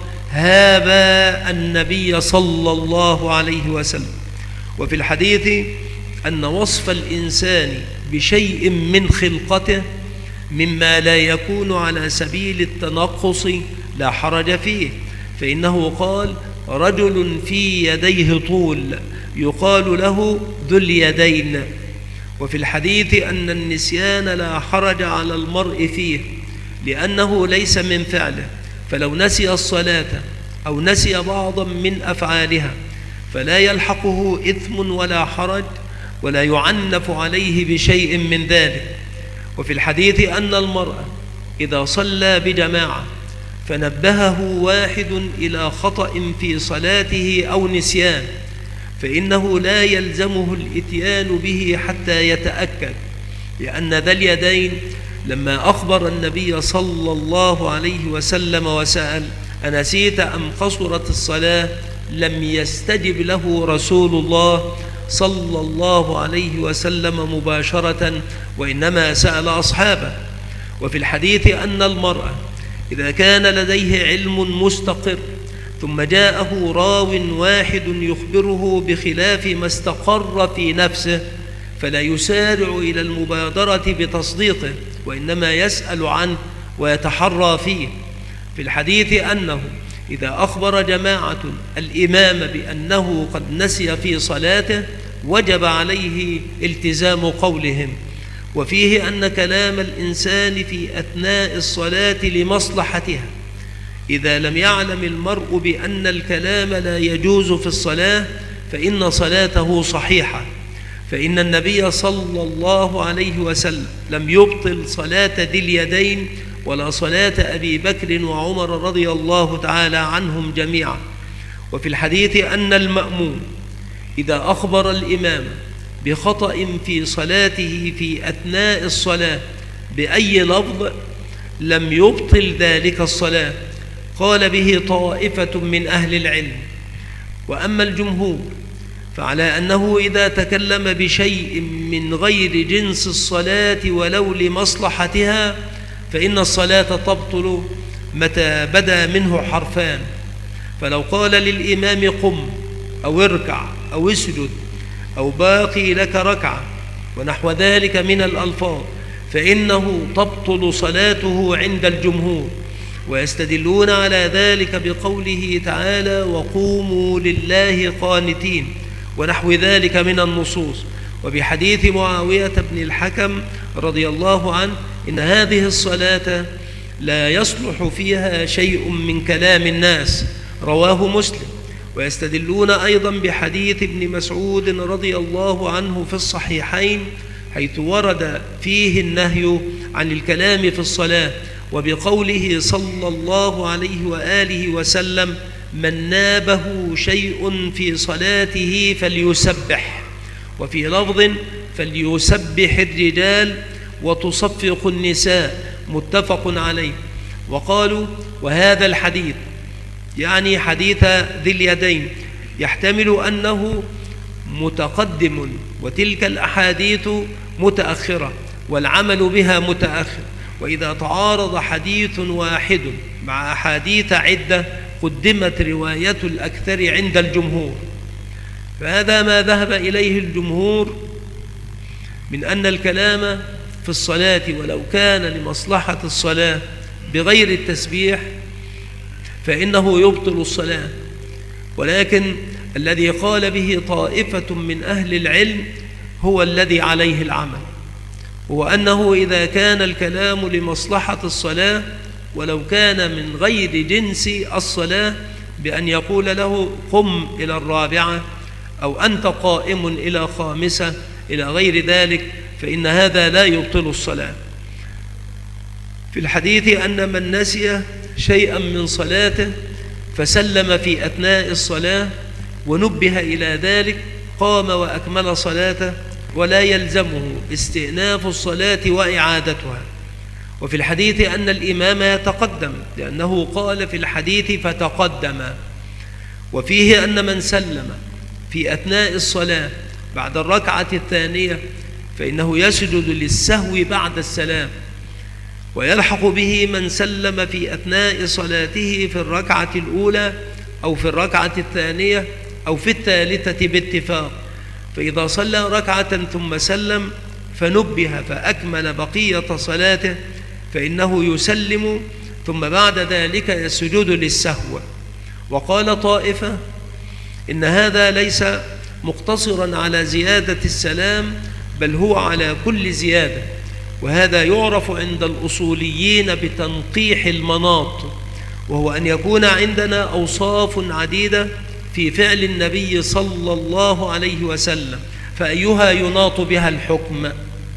هابا النبي صلى الله عليه وسلم. وفي الحديث أن وصف الإنسان بشيء من خلقته مما لا يكون على سبيل التنقص لا حرج فيه، فإنه قال رجل في يديه طول يقال له ذو اليدين. وفي الحديث أن النسيان لا حرج على المرء فيه لأنه ليس من فعله، فلو نسي الصلاة أو نسي بعضا من أفعالها فلا يلحقه إثم ولا حرج ولا يعنف عليه بشيء من ذلك. وفي الحديث أن المرء إذا صلى بجماعة فنبهه واحد إلى خطأ في صلاته أو نسيان فإنه لا يلزمه الإتيان به حتى يتأكد، لأن ذا اليدين لما أخبر النبي صلى الله عليه وسلم وسأل أنسيت أم قصرت الصلاة لم يستجب له رسول الله صلى الله عليه وسلم مباشرة، وإنما سأل أصحابه. وفي الحديث أن المرء إذا كان لديه علم مستقر ثم جاءه راو واحد يخبره بخلاف ما استقر في نفسه فلا يسارع إلى المبادرة بتصديقه، وإنما يسأل عنه ويتحرى فيه. في الحديث أنه إذا أخبر جماعة الإمام بأنه قد نسي في صلاته وجب عليه التزام قولهم. وفيه أن كلام الإنسان في أثناء الصلاة لمصلحتها، إذا لم يعلم المرء بأن الكلام لا يجوز في الصلاة فإن صلاته صحيحة، فإن النبي صلى الله عليه وسلم لم يبطل صلاة ذي اليدين ولا صلاة أبي بكر وعمر رضي الله تعالى عنهم جميعا. وفي الحديث أن المأموم إذا أخبر الإمام بخطأ في صلاته في أثناء الصلاة بأي لفظ لم يبطل ذلك الصلاة. قال به طائفة من أهل العلم. وأما الجمهور فعلى أنه إذا تكلم بشيء من غير جنس الصلاة ولو لمصلحتها فإن الصلاة تبطل متى بدا منه حرفان. فلو قال للإمام قم أو اركع أو اسجد أو باقي لك ركعة ونحو ذلك من الألفاظ فإنه تبطل صلاته عند الجمهور، ويستدلون على ذلك بقوله تعالى وقوموا لله قانتين ونحو ذلك من النصوص، وبحديث معاوية بن الحكم رضي الله عنه إن هذه الصلاة لا يصلح فيها شيء من كلام الناس، رواه مسلم. ويستدلون أيضا بحديث ابن مسعود رضي الله عنه في الصحيحين حيث ورد فيه النهي عن الكلام في الصلاة، وبقوله صلى الله عليه وآله وسلم من نابه شيء في صلاته فليسبح، وفي لفظ فليسبح الرجال وتصفق النساء، متفق عليه. وقالوا وهذا الحديث يعني حديث ذي اليدين يحتمل أنه متقدم وتلك الأحاديث متأخرة والعمل بها متأخر، وإذا تعارض حديث واحد مع أحاديث عدة قدمت رواية الأكثر عند الجمهور. فهذا ما ذهب إليه الجمهور من أن الكلام في الصلاة ولو كان لمصلحة الصلاة بغير التسبيح فإنه يبطل الصلاة. ولكن الذي قال به طائفة من أهل العلم هو الذي عليه العمل، هو أنه إذا كان الكلام لمصلحة الصلاة ولو كان من غير جنس الصلاة بأن يقول له قم إلى الرابعة أو أنت قائم إلى خامسة إلى غير ذلك فإن هذا لا يبطل الصلاة. في الحديث أن من نسي شيئا من صلاته فسلم في أثناء الصلاة ونبه إلى ذلك قام وأكمل صلاته ولا يلزمه استئناف الصلاة وإعادتها. وفي الحديث أن الإمام يتقدم لأنه قال في الحديث فتقدم. وفيه أن من سلم في أثناء الصلاة بعد الركعة الثانية فإنه يسجد للسهو بعد السلام، ويلحق به من سلم في أثناء صلاته في الركعة الأولى أو في الركعة الثانية أو في الثالثة باتفاق. فإذا صلى ركعة ثم سلم فنبه فأكمل بقية صلاته فإنه يسلم ثم بعد ذلك يسجد للسهو. وقال طائفة إن هذا ليس مقتصرا على زيادة السلام بل هو على كل زيادة، وهذا يعرف عند الأصوليين بتنقيح المناط، وهو أن يكون عندنا أوصاف عديدة في فعل النبي صلى الله عليه وسلم فأيها يناط بها الحكم.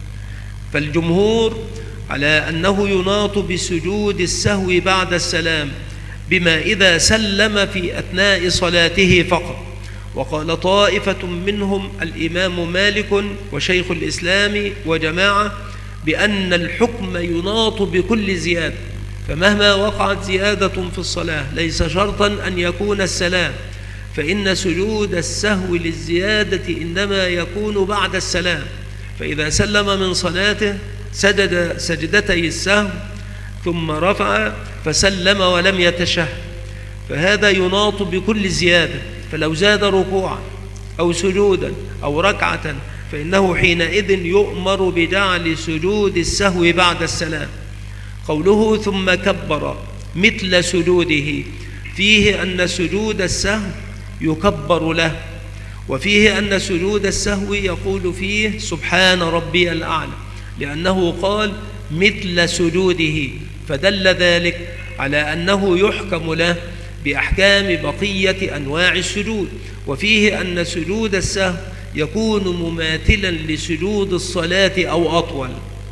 فالجمهور على أنه يناط بسجود السهو بعد السلام بما إذا سلم في أثناء صلاته فقط. وقال طائفة منهم الإمام مالك وشيخ الإسلام وجماعة بأن الحكم يناط بكل زيادة، فمهما وقعت زيادة في الصلاة ليس شرطا أن يكون السلام، فإن سجود السهو للزيادة إنما يكون بعد السلام. فإذا سلم من صلاته سجد سجدتي السهو ثم رفع فسلم ولم يتشهد، فهذا يناط بكل زيادة. فلو زاد ركوعا أو سجودا أو ركعة فإنه حينئذ يؤمر بجعل سجود السهو بعد السلام. قوله ثم كبر مثل سجوده فيه أن سجود السهو يكبر له، وفيه أن سجود السهو يقول فيه سبحان ربي الأعلى لأنه قال مثل سجوده، فدل ذلك على أنه يحكم له بأحكام بقية أنواع السجود. وفيه أن سجود السهو يكون مماثلا لسجود الصلاة أو أطول.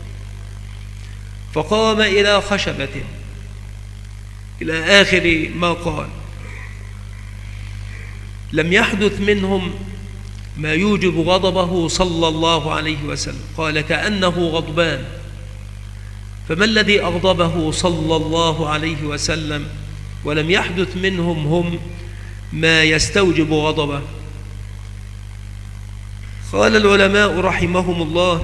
فقام إلى خشبة إلى آخر ما قال. لم يحدث منهم ما يوجب غضبه صلى الله عليه وسلم. قال كأنه غضبان. فما الذي أغضبه صلى الله عليه وسلم ولم يحدث منهم هم ما يستوجب غضبه؟ قال العلماء رحمهم الله: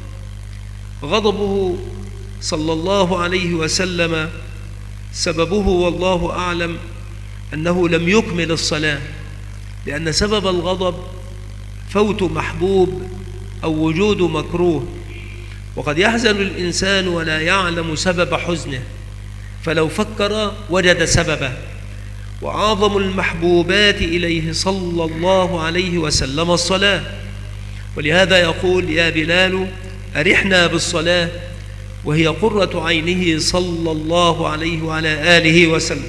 غضبه صلى الله عليه وسلم سببه والله أعلم أنه لم يكمل الصلاة، لأن سبب الغضب فوت محبوب أو وجود مكروه، وقد يحزن الإنسان ولا يعلم سبب حزنه، فلو فكر وجد سببه. وأعظم المحبوبات إليه صلى الله عليه وسلم الصلاة، ولهذا يقول: يا بلال أرحنا بالصلاة، وهي قرة عينه صلى الله عليه وعلى آله وسلم.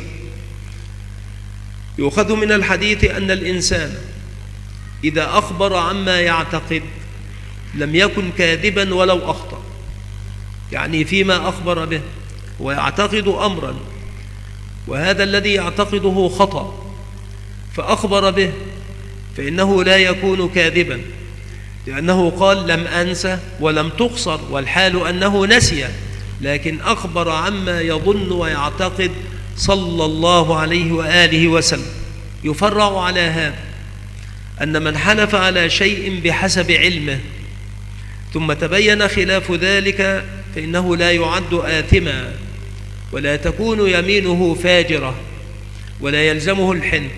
يؤخذ من الحديث أن الإنسان إذا أخبر عما يعتقد لم يكن كاذبا ولو أخطأ، يعني فيما أخبر به ويعتقد أمرا وهذا الذي يعتقده خطأ فأخبر به، فإنه لا يكون كاذبا، لأنه قال: لم أنسى ولم تقصر، والحال أنه نسي، لكن أخبر عما يظن ويعتقد صلى الله عليه وآله وسلم. يفرع على هذا أن من حلف على شيء بحسب علمه ثم تبين خلاف ذلك فإنه لا يعد آثما، ولا تكون يمينه فاجرة، ولا يلزمه الحنث.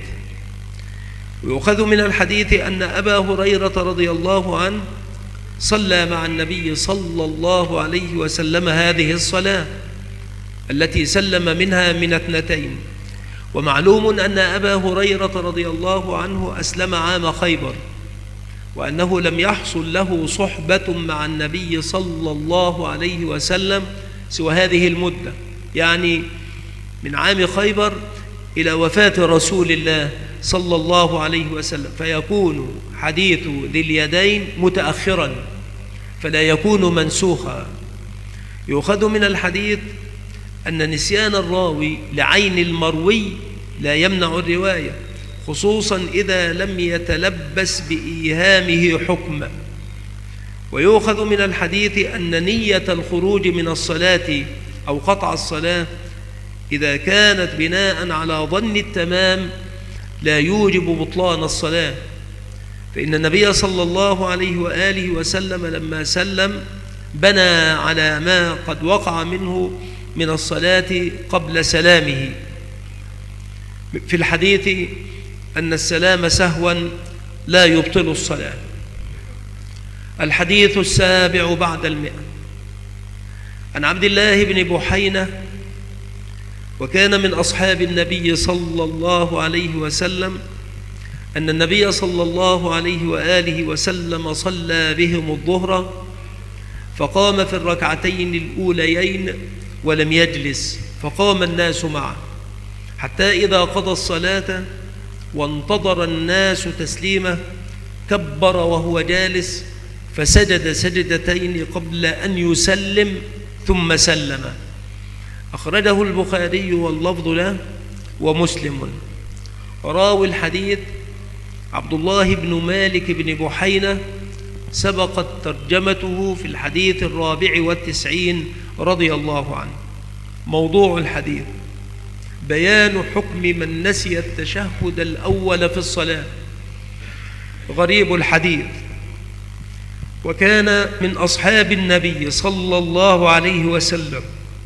ويؤخذ من الحديث أن أبا هريرة رضي الله عنه صلى مع النبي صلى الله عليه وسلم هذه الصلاة التي سلم منها من اثنتين. ومعلوم أن أبا هريرة رضي الله عنه أسلم عام خيبر، وأنه لم يحصل له صحبة مع النبي صلى الله عليه وسلم سوى هذه المدة، يعني من عام خيبر إلى وفاة رسول الله صلى الله عليه وسلم، فيكون حديث ذي اليدين متأخرا فلا يكون منسوخا. يؤخذ من الحديث أن نسيان الراوي لعين المروي لا يمنع الرواية، خصوصا إذا لم يتلبس بإيهامه حكم. ويؤخذ من الحديث أن نية الخروج من الصلاة أو قطع الصلاة إذا كانت بناء على ظن التمام لا يوجب بطلان الصلاة، فإن النبي صلى الله عليه وآله وسلم لما سلم بنى على ما قد وقع منه من الصلاة قبل سلامه. في الحديث أن السلام سهوا لا يبطل الصلاة. الحديث السابع بعد المئة عن عبد الله بن بحينة، وكان من أصحاب النبي صلى الله عليه وسلم، أن النبي صلى الله عليه وآله وسلم صلى بهم الظهر فقام في الركعتين الأوليين ولم يجلس، فقام الناس معه حتى إذا قضى الصلاة وانتظر الناس تسليمه كبر وهو جالس فسجد سجدتين قبل أن يسلم ثم سلم. أخرجه البخاري واللفظ له ومسلم. راوي الحديث عبد الله بن مالك بن بحينة سبقت ترجمته في الحديث الرابع والتسعين رضي الله عنه. موضوع الحديث بيان حكم من نسي التشهد الأول في الصلاة. غريب الحديث: وكان من أصحاب النبي صلى الله عليه وسلم،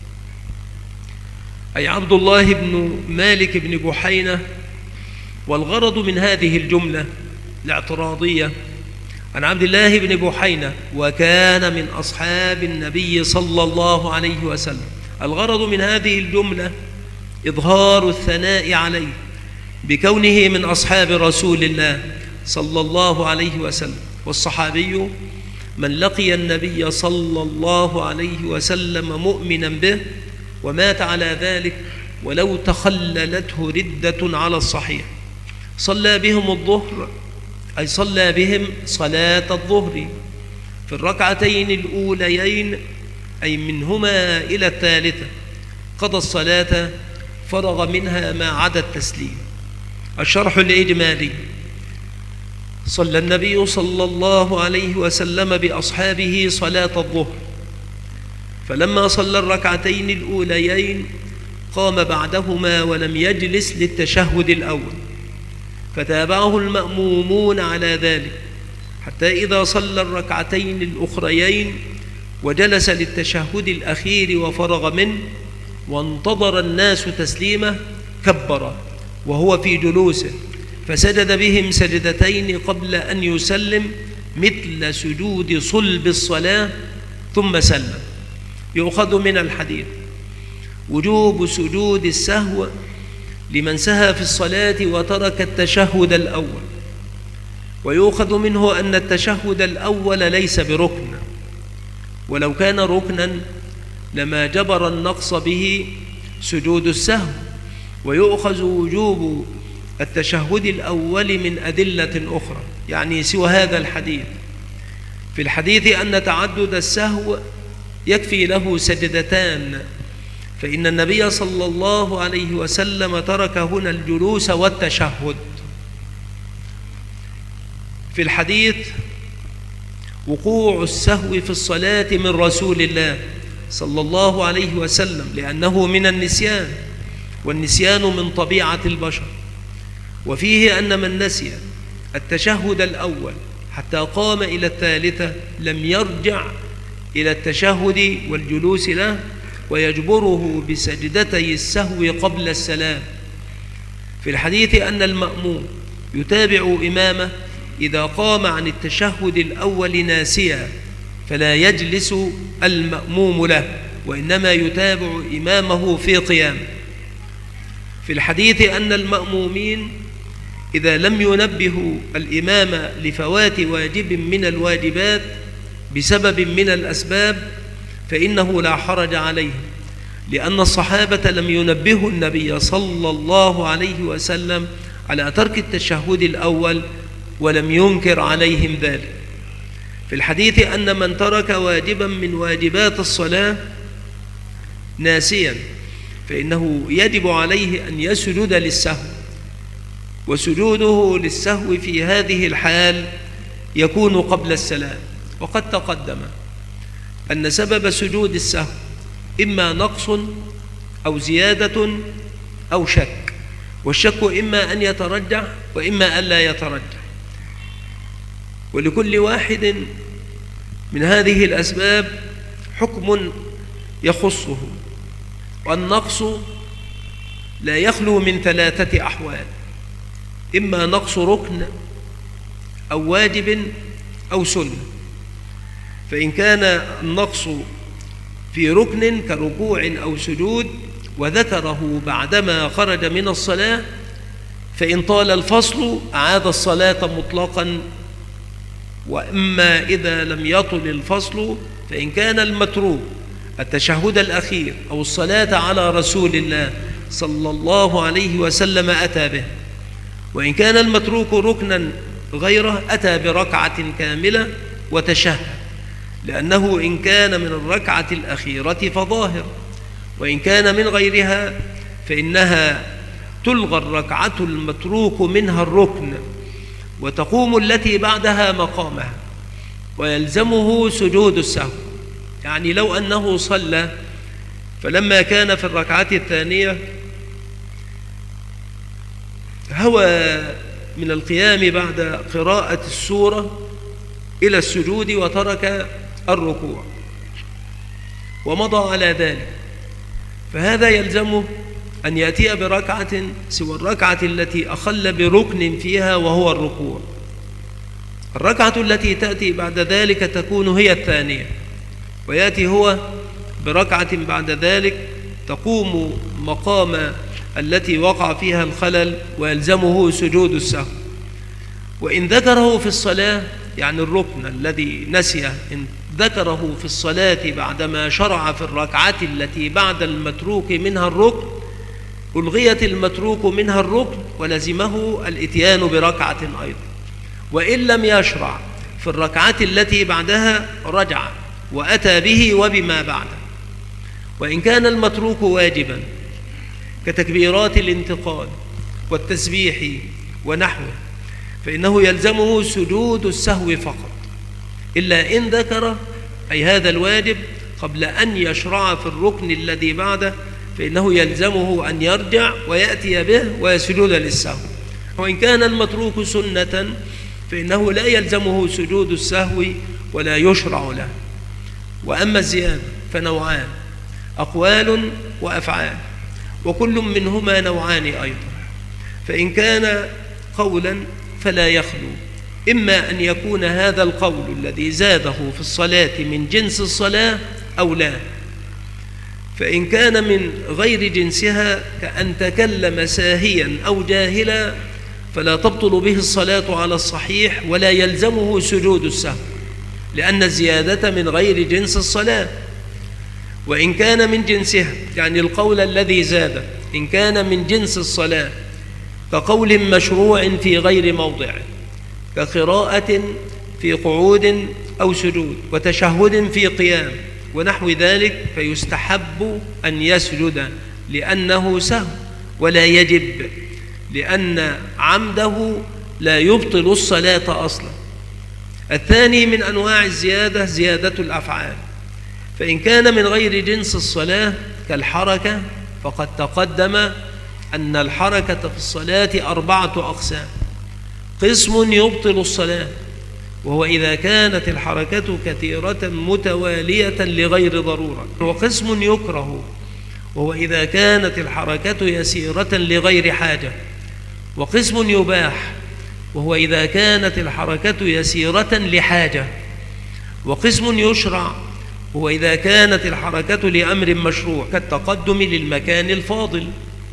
أي عبد الله بن مالك بن بحينة. والغرض من هذه الجملة الاعتراضية عن عبد الله بن بحينة وكان من أصحاب النبي صلى الله عليه وسلم، الغرض من هذه الجملة إظهار الثناء عليه بكونه من أصحاب رسول الله صلى الله عليه وسلم. والصحابي من لقي النبي صلى الله عليه وسلم مؤمنا به ومات على ذلك ولو تخللته ردة على الصحيح. صلى بهم الظهر، أي صلى بهم صلاة الظهر في الركعتين الأوليين، أي منهما إلى الثالثة، قضى الصلاة فرغ منها ما عدا التسليم. الشرح الإجمالي: صلى النبي صلى الله عليه وسلم بأصحابه صلاة الظهر، فلما صلى الركعتين الأوليين قام بعدهما ولم يجلس للتشهد الأول، فتابعه المأمومون على ذلك حتى إذا صلى الركعتين الأخريين وجلس للتشهد الأخير وفرغ منه وانتظر الناس تسليمه كبر وهو في جلوسه، فسجد بهم سجدتين قبل أن يسلم مثل سجود صلب الصلاة ثم سلم. يؤخذ من الحديث وجوب سجود السهو لمن سهى في الصلاة وترك التشهد الأول، ويؤخذ منه أن التشهد الأول ليس بركن، ولو كان ركنا لما جبر النقص به سجود السهو. ويؤخذ وجوب التشهد الأول من أدلة أخرى، يعني سوى هذا الحديث. في الحديث أن تعدد السهو يكفي له سجدتان، فإن النبي صلى الله عليه وسلم ترك هنا الجلوس والتشهد. في الحديث وقوع السهو في الصلاة من رسول الله صلى الله عليه وسلم لأنه من النسيان، والنسيان من طبيعة البشر. وفيه أن من نسي التشهد الأول حتى قام إلى الثالثة لم يرجع إلى التشهد والجلوس له، ويجبره بسجدتي السهو قبل السلام. في الحديث أن المأموم يتابع إمامه إذا قام عن التشهد الأول ناسيا، فلا يجلس المأموم له، وإنما يتابع إمامه في قيام. في الحديث أن المأمومين إذا لم ينبهوا الإمام لفوات واجب من الواجبات بسبب من الأسباب فإنه لا حرج عليهم، لأن الصحابة لم ينبهوا النبي صلى الله عليه وسلم على ترك التشهد الأول ولم ينكر عليهم ذلك. في الحديث أن من ترك واجبا من واجبات الصلاة ناسيا فإنه يجب عليه أن يسجد للسهو، وسجوده للسهو في هذه الحال يكون قبل السلام. وقد تقدم أن سبب سجود السهو إما نقص أو زيادة أو شك، والشك إما أن يترجح وإما أن لا يترجح، ولكل واحد من هذه الأسباب حكم يخصه. والنقص لا يخلو من ثلاثة أحوال: إما نقص ركن أو واجب أو سنة. فإن كان النقص في ركن كركوع أو سجود وذكره بعدما خرج من الصلاة فإن طال الفصل أعاد الصلاة مطلقا، وإما إذا لم يطل الفصل فإن كان المتروك التشهد الأخير أو الصلاة على رسول الله صلى الله عليه وسلم أتى به، وإن كان المتروك ركنا غيره أتى بركعة كاملة وتشهد، لأنه إن كان من الركعة الأخيرة فظاهر، وإن كان من غيرها فإنها تلغى الركعة المتروك منها الركن وتقوم التي بعدها مقامها، ويلزمه سجود السهو. يعني لو أنه صلى فلما كان في الركعة الثانية هوى من القيام بعد قراءة السورة إلى السجود وترك الركوع ومضى على ذلك، فهذا يلزمه أن يأتي بركعة سوى الركعة التي أخل بركن فيها وهو الركوع. الركعة التي تأتي بعد ذلك تكون هي الثانية، ويأتي هو بركعة بعد ذلك تقوم مقام التي وقع فيها الخلل ويلزمه سجود السهو. وإن ذكره في الصلاة، يعني الركن الذي نسيه إن ذكره في الصلاة بعدما شرع في الركعة التي بعد المتروك منها الركن ألغيت المتروك منها الركن ولزمه الإتيان بركعة أيضا. وإن لم يشرع في الركعة التي بعدها رجع وأتى به وبما بعده. وإن كان المتروك واجبا كتكبيرات الانتقال والتسبيح ونحوه فإنه يلزمه سجود السهو فقط، إلا إن ذكر أي هذا الواجب قبل أن يشرع في الركن الذي بعده، فإنه يلزمه أن يرجع ويأتي به ويسجد للسهو. وإن كان المتروك سنة فإنه لا يلزمه سجود السهو ولا يشرع له. وأما الزيادة فنوعان، أقوال وأفعال، وكل منهما نوعان أيضا. فإن كان قولا فلا يخلو إما أن يكون هذا القول الذي زاده في الصلاة من جنس الصلاة أو لا. فإن كان من غير جنسها كأن تكلم ساهيا أو جاهلا فلا تبطل به الصلاة على الصحيح ولا يلزمه سجود السهو، لأن الزيادة من غير جنس الصلاة. وإن كان من جنسها، يعني القول الذي زاد إن كان من جنس الصلاة كقول مشروع في غير موضعه، كقراءة في قعود أو سجود، وتشهد في قيام ونحو ذلك، فيستحب أن يسجد لأنه سهو ولا يجب، لأن عمده لا يبطل الصلاة أصلا. الثاني من أنواع الزيادة زيادة الأفعال، فإن كان من غير جنس الصلاة كالحركة، فقد تقدم أن الحركة في الصلاة أربعة أقسام. قسم يبطل الصلاة، وهو إذا كانت الحركة كثيرة متوالية لغير ضرورة. وقسم يكره، وهو إذا كانت الحركة يسيرة لغير حاجة. وقسم يباح، وهو إذا كانت الحركة يسيرة لحاجة. وقسم يشرع، وهو إذا كانت الحركة لأمر مشروع، كالتقدم للمكان الفاضل،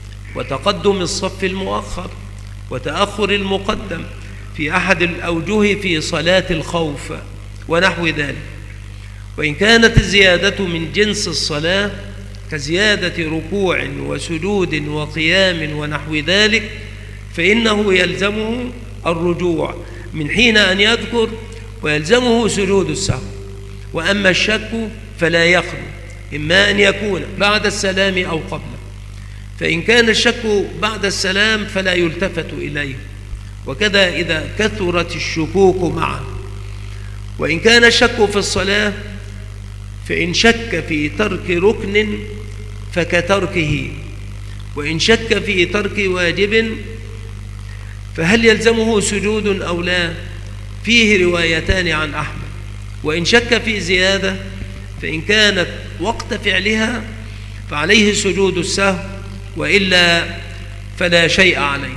وتقدم الصف المؤخر، وتأخر المقدم في أحد الأوجه في صلاة الخوف ونحو ذلك. وإن كانت الزيادة من جنس الصلاة كزيادة ركوع وسجود وقيام ونحو ذلك، فإنه يلزمه الرجوع من حين أن يذكر، ويلزمه سجود السهو. وأما الشك فلا يخلو، إما أن يكون بعد السلام أو قبله. فإن كان الشك بعد السلام فلا يلتفت إليه، وكذا إذا كثرت الشكوك معه. وإن كان الشك في الصلاة فإن شك في ترك ركن فكتركه، وإن شك في ترك واجب فهل يلزمه سجود أو لا؟ فيه روايتان عن أحمد. وإن شك في زيادة فإن كانت وقت فعلها فعليه سجود السهو، وإلا فلا شيء عليه.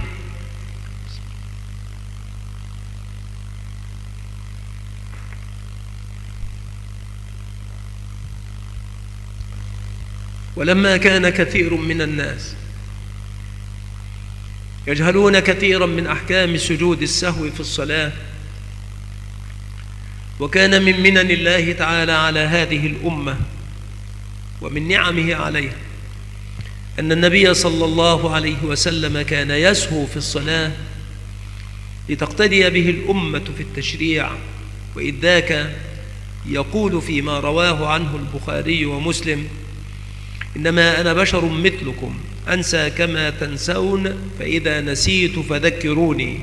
ولما كان كثير من الناس يجهلون كثيرا من أحكام سجود السهو في الصلاة، وكان من منن الله تعالى على هذه الأمة ومن نعمه عليها أن النبي صلى الله عليه وسلم كان يسهو في الصلاة لتقتدي به الأمة في التشريع. وإذ ذاك يقول فيما رواه عنه البخاري ومسلم: إنما أنا بشر مثلكم أنسى كما تنسون، فإذا نسيت فذكروني.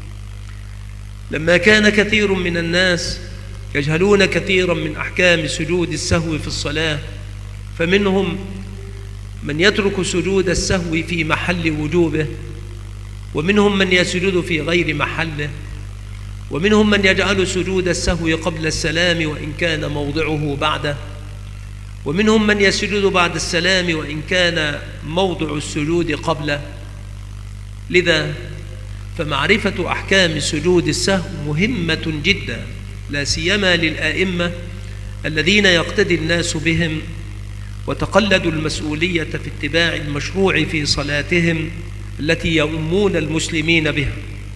لما كان كثير من الناس يجهلون كثيرا من أحكام سجود السهو في الصلاة، فمنهم من يترك سجود السهو في محل وجوبه، ومنهم من يسجد في غير محله، ومنهم من يجعل سجود السهو قبل السلام وإن كان موضعه بعده، ومنهم من يسجد بعد السلام وإن كان موضع السجود قبله. لذا فمعرفة أحكام سجود السهو مهمة جدا، لا سيما للآئمة الذين يقتدي الناس بهم وتقلدوا المسؤولية في اتباع المشروع في صلاتهم التي يؤمون المسلمين بها.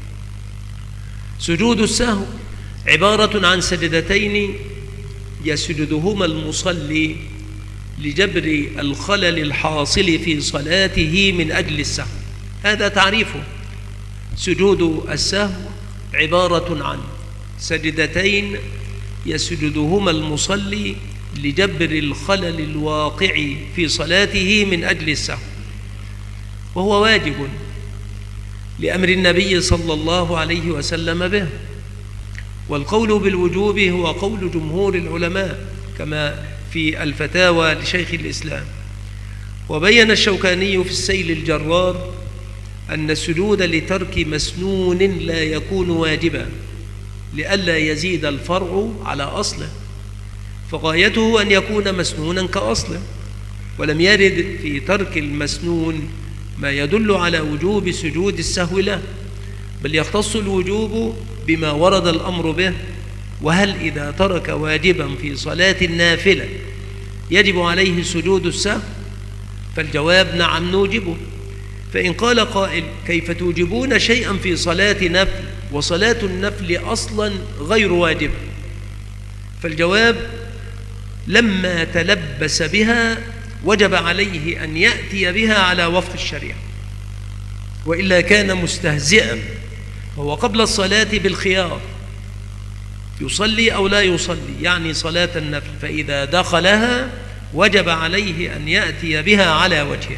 سجود السهو عبارة عن سجدتين يسجدهما المصلي لجبر الخلل الحاصل في صلاته من أجل السهو. هذا تعريفه. سجود السهو عبارة عن سجدتين يسجدهما المصلي لجبر الخلل الواقع في صلاته من أجل السهو، وهو واجب لأمر النبي صلى الله عليه وسلم به. والقول بالوجوب هو قول جمهور العلماء كما في الفتاوى لشيخ الإسلام. وبين الشوكاني في السيل الجرار أن السجود لترك مسنون لا يكون واجبا لئلا يزيد الفرع على أصله، فغايته أن يكون مسنونا كأصله، ولم يرد في ترك المسنون ما يدل على وجوب سجود السهو له، بل يختص الوجوب بما ورد الأمر به. وهل إذا ترك واجبا في صلاة النافلة يجب عليه سجود السهو؟ فالجواب نعم نوجبه. فإن قال قائل كيف توجبون شيئا في صلاة نفل وصلاة النفل أصلا غير واجب؟ فالجواب لما تلبس بها وجب عليه أن يأتي بها على وفق الشريعة، وإلا كان مستهزئا، وهو قبل الصلاة بالخيار يصلي أو لا يصلي، يعني صلاة النفل، فإذا دخلها وجب عليه أن يأتي بها على وجهه.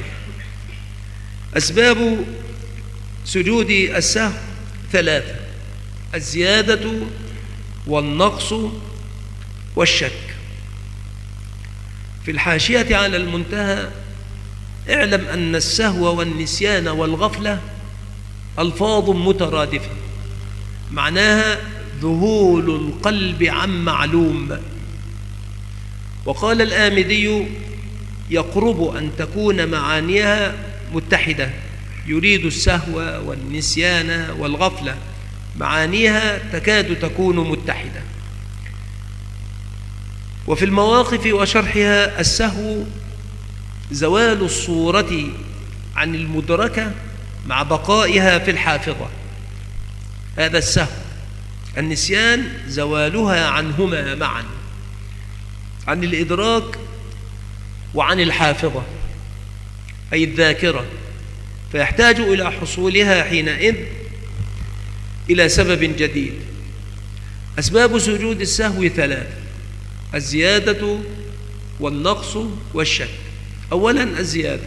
أسباب سجود السهو ثلاثة: الزيادة والنقص والشك. في الحاشية على المنتهى: اعلم أن السهو والنسيان والغفلة ألفاظ مترادفة معناها ذهول القلب عن معلوم. وقال الآمدي: يقرب أن تكون معانيها متحدة، يريد السهو والنسيان والغفلة، معانيها تكاد تكون متحدة. وفي المواقف وشرحها: السهو زوال الصورة عن المدركة مع بقائها في الحافظة، هذا السهو. النسيان زوالها عنهما معا، عن الإدراك وعن الحافظة أي الذاكرة، فيحتاج إلى حصولها حينئذ إلى سبب جديد. أسباب سجود السهو ثلاث: الزيادة والنقص والشك. أولا الزيادة: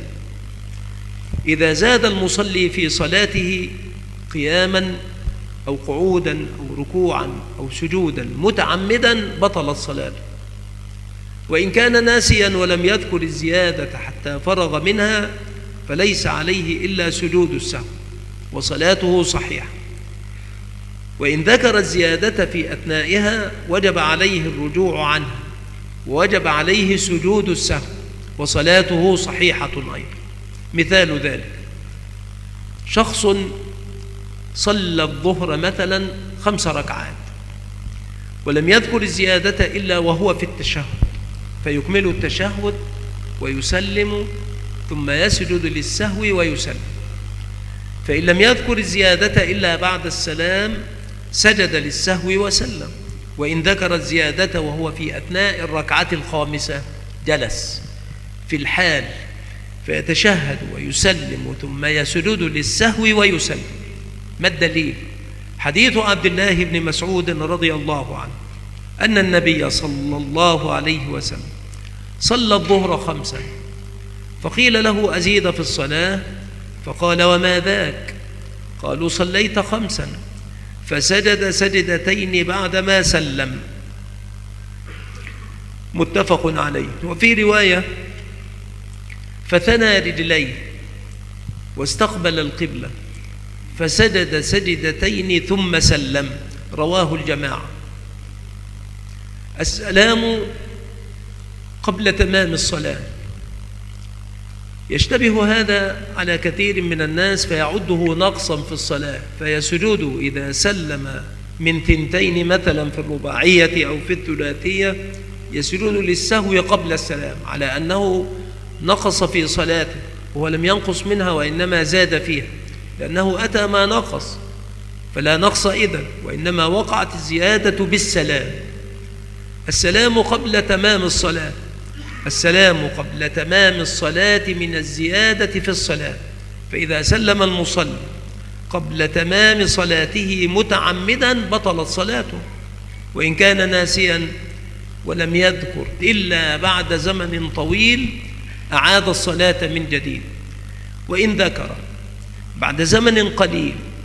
إذا زاد المصلي في صلاته قياما أو قعودا أو ركوعا أو سجودا متعمدا بطلت صلاته، وإن كان ناسيا ولم يذكر الزيادة حتى فرغ منها فليس عليه إلا سجود السهو وصلاته صحيحة. وإن ذكر الزيادة في أثنائها وجب عليه الرجوع عنها، ووجب عليه سجود السهو وصلاته صحيحة أيضا. مثال ذلك: شخص صلى الظهر مثلا خمس ركعات ولم يذكر الزيادة إلا وهو في التشهد، فيكمل التشهد ويسلم ثم يسجد للسهو ويسلم. فإن لم يذكر الزيادة إلا بعد السلام سجد للسهو وسلم. وإن ذكر الزيادة وهو في أثناء الركعة الخامسة جلس في الحال فيتشهد ويسلم ثم يسجد للسهو ويسلم. ما الدليل؟ حديث عبد الله بن مسعود رضي الله عنه أن النبي صلى الله عليه وسلم صلى الظهر خمسا، فقيل له: أزيد في الصلاة؟ فقال: وما ذاك؟ قالوا: صليت خمسا. فسجد سجدتين بعدما سلم. متفق عليه. وفي رواية: فثنى رجليه واستقبل القبلة فسجد سجدتين ثم سلم، رواه الجماعة. السلام قبل تمام الصلاة. يشتبه هذا على كثير من الناس فيعده نقصا في الصلاة، فيسجد إذا سلم من ثنتين مثلا في الرباعية أو في الثلاثية يسجد للسهو قبل السلام، على أنه نقص في صلاته، وهو لم ينقص منها وإنما زاد فيها، لأنه أتى ما نقص، فلا نقص إذن، وإنما وقعت الزيادة بالسلام. السلام قبل تمام الصلاة، السلام قبل تمام الصلاة من الزيادة في الصلاة. فإذا سلم المصلي قبل تمام صلاته متعمدا بطلت صلاته، وإن كان ناسيا ولم يذكر إلا بعد زمن طويل أعاد الصلاة من جديد. وإن ذكر بعد زمن قليل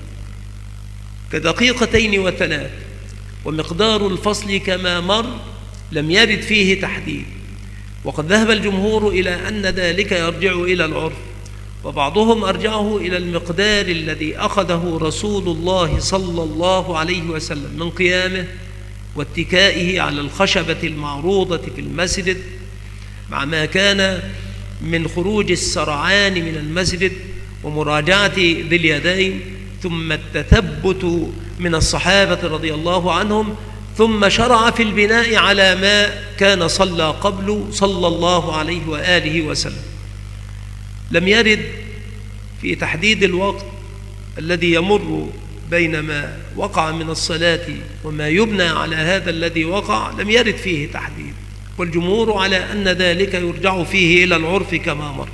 كدقيقتين وثلاث، ومقدار الفصل كما مر لم يرد فيه تحديد. وقد ذهب الجمهور إلى أن ذلك يرجع إلى العرف، وبعضهم أرجعه إلى المقدار الذي أخذه رسول الله صلى الله عليه وسلم من قيامه واتكائه على الخشبة المعروضة في المسجد، مع ما كان من خروج السرعان من المسجد ومراجعة ذي اليدين، ثم التثبت من الصحابة رضي الله عنهم، ثم شرع في البناء على ما كان صلى قبل صلى الله عليه وآله وسلم. لم يرد في تحديد الوقت الذي يمر بين ما وقع من الصلاة وما يبنى على هذا الذي وقع، لم يرد فيه تحديد، والجمهور على أن ذلك يرجع فيه إلى العرف كما مر.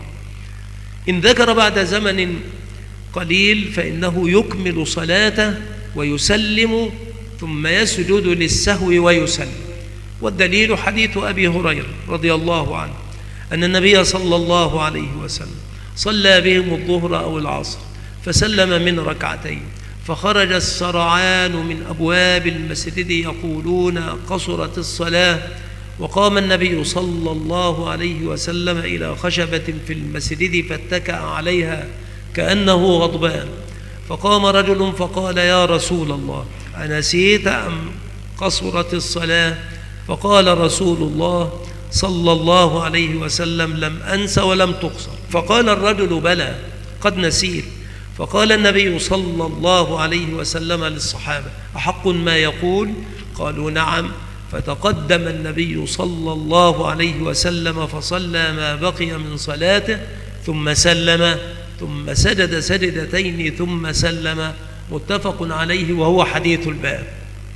إن ذكر بعد زمن قليل فإنه يكمل صلاته ويسلم ثم يسجد للسهو ويسلم. والدليل حديث أبي هريرة رضي الله عنه أن النبي صلى الله عليه وسلم صلى بهم الظهر أو العصر فسلم من ركعتين، فخرج السرعان من أبواب المسجد يقولون قصرت الصلاة، وقام النبي صلى الله عليه وسلم إلى خشبة في المسجد فاتكأ عليها كأنه غضبان، فقام رجل فقال يا رسول الله أنسيت أم قصرت الصلاة؟ فقال رسول الله صلى الله عليه وسلم لم أنس ولم تقصر. فقال الرجل بلى قد نسيت. فقال النبي صلى الله عليه وسلم للصحابة أحق ما يقول؟ قالوا نعم. فتقدم النبي صلى الله عليه وسلم فصلى ما بقي من صلاته ثم سلم، ثم سجد سجدتين ثم سلم، متفق عليه وهو حديث الباب.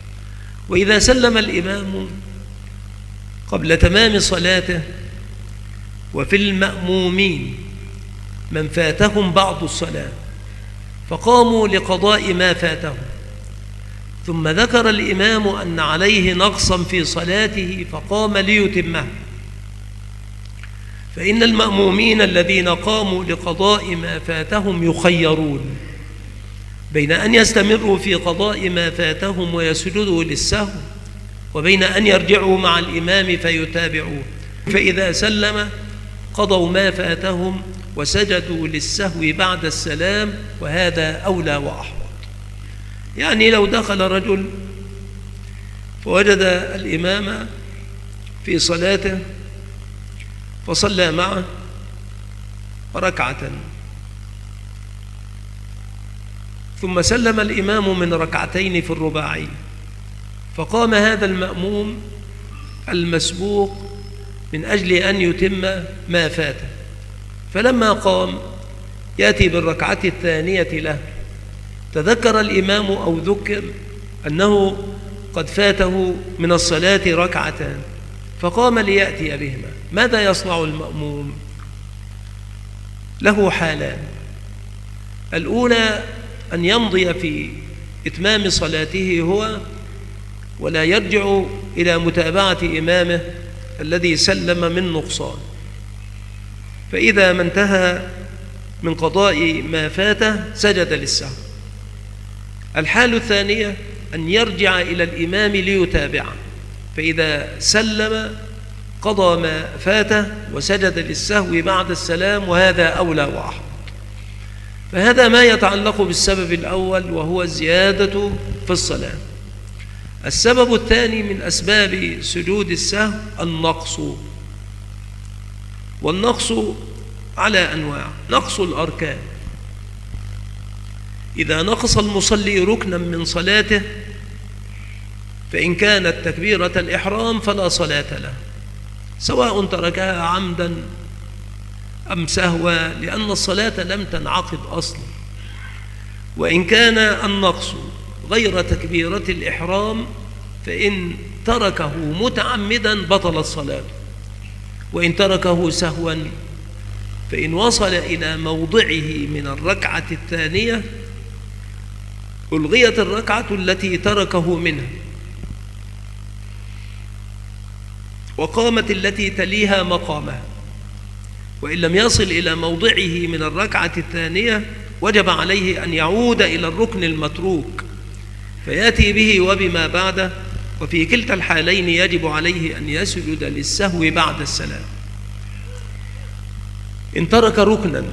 وإذا سلم الإمام قبل تمام صلاته وفي المأمومين من فاتهم بعض الصلاة فقاموا لقضاء ما فاتهم، ثم ذكر الإمام أن عليه نقصا في صلاته فقام ليتمه، فإن المأمومين الذين قاموا لقضاء ما فاتهم يخيرون بين أن يستمروا في قضاء ما فاتهم ويسجدوا للسهو، وبين أن يرجعوا مع الإمام فيتابعوه، فإذا سلم قضوا ما فاتهم وسجدوا للسهو بعد السلام، وهذا أولى وأحوط. يعني لو دخل رجل فوجد الإمام في صلاته فصلى معه ركعة، ثم سلم الإمام من ركعتين في الرباعي، فقام هذا المأموم المسبوق من أجل أن يتم ما فاته، فلما قام يأتي بالركعة الثانية له تذكر الإمام أو ذكر أنه قد فاته من الصلاة ركعتان فقام ليأتي بهما، ماذا يصنع المأموم؟ له حالان: الأولى أن يمضي في إتمام صلاته هو ولا يرجع إلى متابعة إمامه الذي سلم من نقصان، فإذا ما انتهى من قضاء ما فاته سجد للسهو. الحالة الثانية أن يرجع إلى الإمام ليتابعه، فإذا سلم قضى ما فاته وسجد للسهو بعد السلام، وهذا أولى وأحوط. فهذا ما يتعلق بالسبب الأول وهو الزيادة في الصلاة. السبب الثاني من أسباب سجود السهو النقص، والنقص على أنواع: نقص الأركان، إذا نقص المصلي ركنا من صلاته فإن كانت تكبيرة الإحرام فلا صلاة له، سواء تركها عمدا أم سهوا، لأن الصلاة لم تنعقد أصلا. وإن كان النقص غير تكبيرة الإحرام فإن تركه متعمدا بطلت صلاته، وإن تركه سهوا فإن وصل إلى موضعه من الركعة الثانية ألغيت الركعة التي تركه منها وقامت التي تليها مقامها، وإن لم يصل إلى موضعه من الركعة الثانية وجب عليه أن يعود إلى الركن المتروك، فيأتي به وبما بعده، وفي كلتا الحالين يجب عليه أن يسجد للسهو بعد السلام. إن ترك ركنا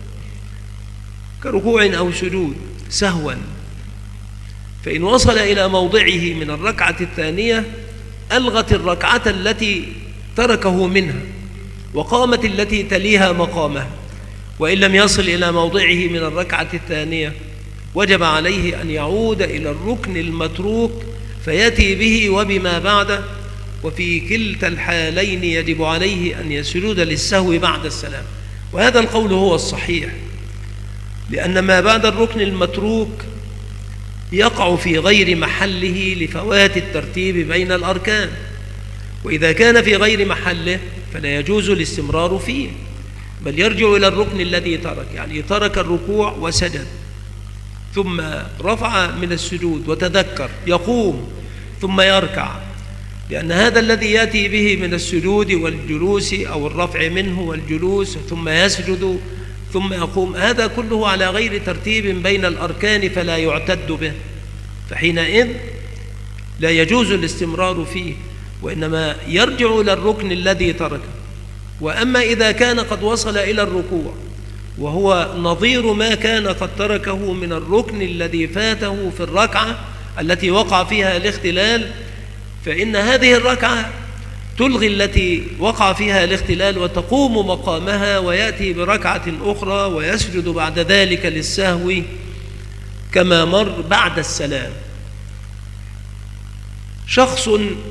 كركوع أو سجود سهوا، فإن وصل إلى موضعه من الركعة الثانية ألغت الركعة التي تركه منها وقامت التي تليها مقامها، وإن لم يصل إلى موضعه من الركعة الثانية وجب عليه أن يعود إلى الركن المتروك فيأتي به وبما بعده، وفي كلتا الحالين يجب عليه أن يسجد للسهو بعد السلام. وهذا القول هو الصحيح، لأن ما بعد الركن المتروك يقع في غير محله لفوات الترتيب بين الأركان، وإذا كان في غير محله فلا يجوز الاستمرار فيه، بل يرجع إلى الركن الذي ترك. يعني ترك الركوع وسجد ثم رفع من السجود وتذكر يقوم ثم يركع، لأن هذا الذي يأتي به من السجود والجلوس أو الرفع منه والجلوس ثم يسجد ثم يقوم، هذا كله على غير ترتيب بين الأركان فلا يعتد به، فحينئذ لا يجوز الاستمرار فيه، وإنما يرجع إلى الركن الذي تركه. وأما إذا كان قد وصل إلى الركوع وهو نظير ما كان قد تركه من الركن الذي فاته في الركعة التي وقع فيها الاختلال، فإن هذه الركعة تلغي التي وقع فيها الاختلال وتقوم مقامها، ويأتي بركعة أخرى ويسجد بعد ذلك للسهو كما مر بعد السلام. شخص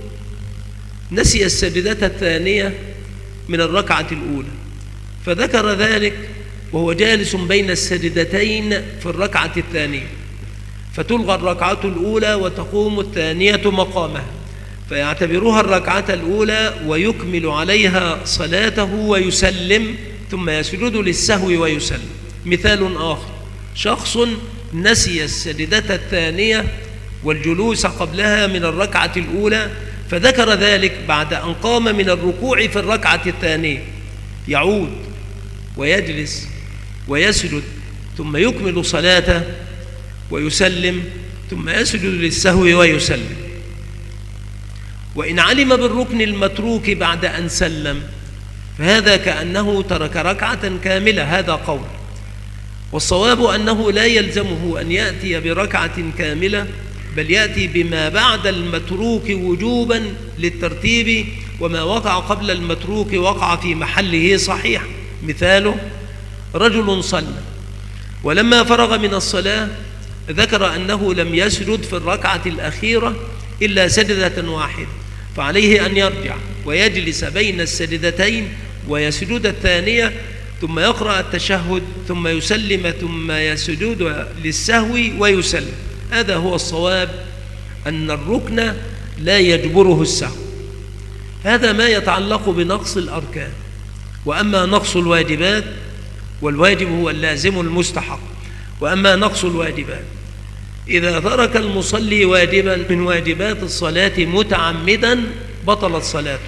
نسي السجدة الثانية من الركعة الأولى فذكر ذلك وهو جالس بين السجدتين في الركعة الثانية، فتلغى الركعة الأولى وتقوم الثانية مقامها، فيعتبرها الركعة الأولى ويكمل عليها صلاته ويسلم ثم يسجد للسهو ويسلم. مثال آخر: شخص نسي السجدة الثانية والجلوس قبلها من الركعة الأولى فذكر ذلك بعد أن قام من الركوع في الركعة الثانية، يعود ويجلس ويسجد ثم يكمل صلاته ويسلم ثم يسجد للسهو ويسلم. وإن علم بالركن المتروك بعد أن سلم فهذا كأنه ترك ركعة كاملة، هذا قول. والصواب أنه لا يلزمه أن يأتي بركعة كاملة، بل يأتي بما بعد المتروك وجوبا للترتيب، وما وقع قبل المتروك وقع في محله صحيح. مثاله: رجل صلى ولما فرغ من الصلاة ذكر أنه لم يسجد في الركعة الأخيرة إلا سجدة واحدة، فعليه أن يرجع ويجلس بين السجدتين ويسجد الثانية ثم يقرأ التشهد ثم يسلم ثم يسجد للسهو ويسلم. هذا هو الصواب، أن الركن لا يجبره السهو. هذا ما يتعلق بنقص الأركان. وأما نقص الواجبات، والواجب هو اللازم المستحق، وأما نقص الواجبات إذا ترك المصلي واجبا من واجبات الصلاة متعمدا بطلت صلاته،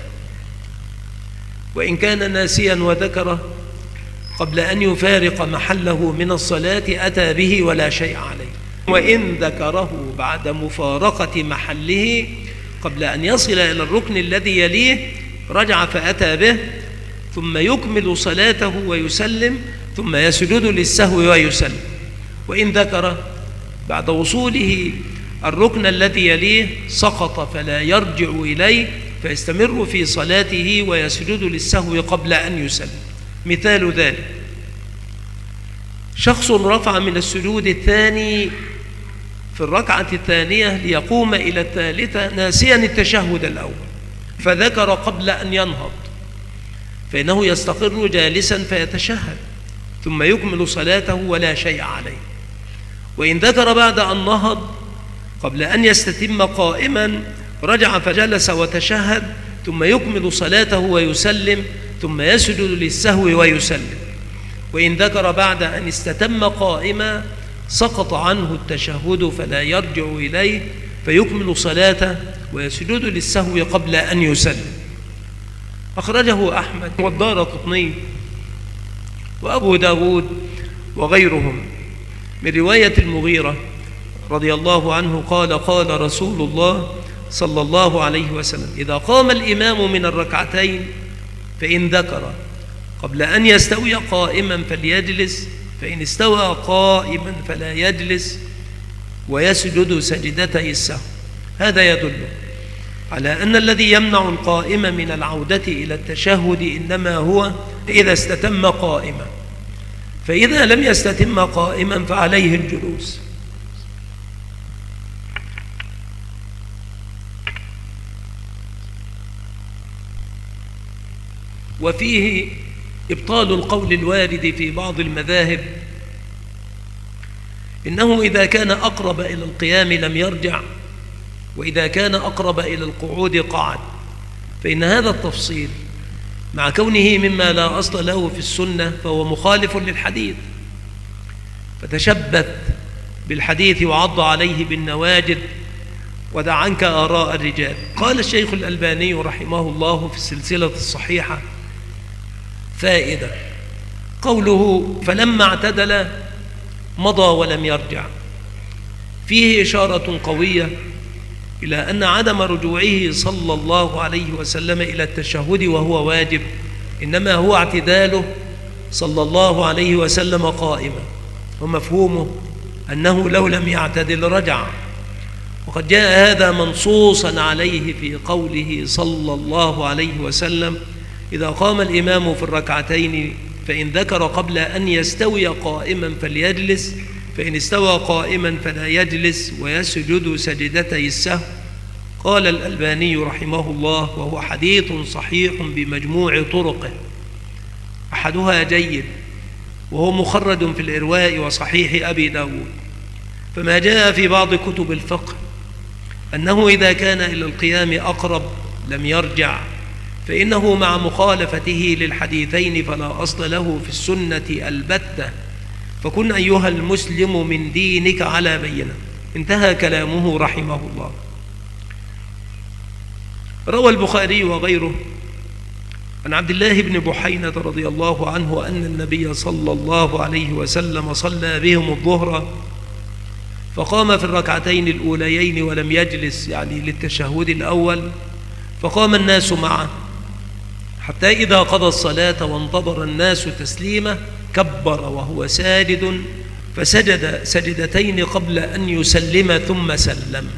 وإن كان ناسيا وذكره قبل أن يفارق محله من الصلاة أتى به ولا شيء عليه، وإن ذكره بعد مفارقة محله قبل أن يصل إلى الركن الذي يليه رجع فأتى به ثم يكمل صلاته ويسلم ثم يسجد للسهو ويسلم. وإن ذكر بعد وصوله الركن الذي يليه سقط فلا يرجع إليه فيستمر في صلاته ويسجد للسهو قبل أن يسلم. مثال ذلك: شخص رفع من السجود الثاني في الركعة الثانية ليقوم إلى الثالثة ناسيا التشهد الأول، فذكر قبل أن ينهض، فإنه يستقر جالسا فيتشهد ثم يكمل صلاته ولا شيء عليه. وإن ذكر بعد أن نهض قبل أن يستتم قائما رجع فجلس وتشهد ثم يكمل صلاته ويسلم ثم يسجد للسهو ويسلم. وإن ذكر بعد أن استتم قائما سقط عنه التشهد فلا يرجع إليه فيكمل صلاته ويسجد للسهو قبل أن يسلم. أخرجه أحمد والدارقطني وأبو داود وغيرهم من رواية المغيرة رضي الله عنه قال قال رسول الله صلى الله عليه وسلم: إذا قام الإمام من الركعتين فإن ذكر قبل أن يستوي قائما فليجلس، فإن استوى قائما فلا يجلس ويسجد سجدتي السهو. هذا يدل على أن الذي يمنع القائم من العودة إلى التشهد إنما هو إذا استتم قائما، فإذا لم يستتم قائما فعليه الجلوس. وفيه إبطال القول الوارد في بعض المذاهب إنه إذا كان أقرب إلى القيام لم يرجع، وإذا كان أقرب إلى القعود قعد، فإن هذا التفصيل مع كونه مما لا أصل له في السنة فهو مخالف للحديث، فتشبث بالحديث وعض عليه بالنواجذ ودع عنك آراء الرجال. قال الشيخ الألباني رحمه الله في السلسلة الصحيحة: فائدة قوله فلما اعتدل مضى ولم يرجع، فيه إشارة قوية إلى أن عدم رجوعه صلى الله عليه وسلم إلى التشهد وهو واجب، إنما هو اعتداله صلى الله عليه وسلم قائما، ومفهومه أنه لو لم يعتدل رجع. وقد جاء هذا منصوصا عليه في قوله صلى الله عليه وسلم: إذا قام الإمام في الركعتين فإن ذكر قبل أن يستوي قائما فليجلس، فإن استوى قائما فلا يجلس ويسجد سجدتي السهو. قال الألباني رحمه الله: وهو حديث صحيح بمجموع طرقه، أحدها جيد وهو مخرج في الإرواء وصحيح أبي داود. فما جاء في بعض كتب الفقه أنه إذا كان إلى القيام أقرب لم يرجع، فإنه مع مخالفته للحديثين فلا أصل له في السنة البتة، فكن أيها المسلم من دينك على بينة. انتهى كلامه رحمه الله. روى البخاري وغيره عن عبد الله بن بحينة رضي الله عنه أن النبي صلى الله عليه وسلم صلى بهم الظهر فقام في الركعتين الأوليين ولم يجلس، يعني للتشهد الأول، فقام الناس معه حتى إذا قضى الصلاة وانتظر الناس تسليمه كبر وهو ساجد فسجد سجدتين قبل أن يسلم ثم سلم.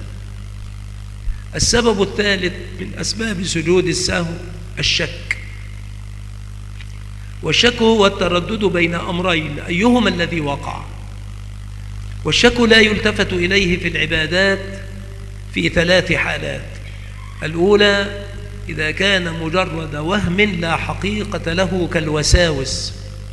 السبب الثالث من أسباب سجود السهو الشك، والشك هو التردد بين أمرين أيهما الذي وقع. والشك لا يلتفت إليه في العبادات في ثلاث حالات: الأولى إذا كان مجرد وهم لا حقيقة له كالوساوس.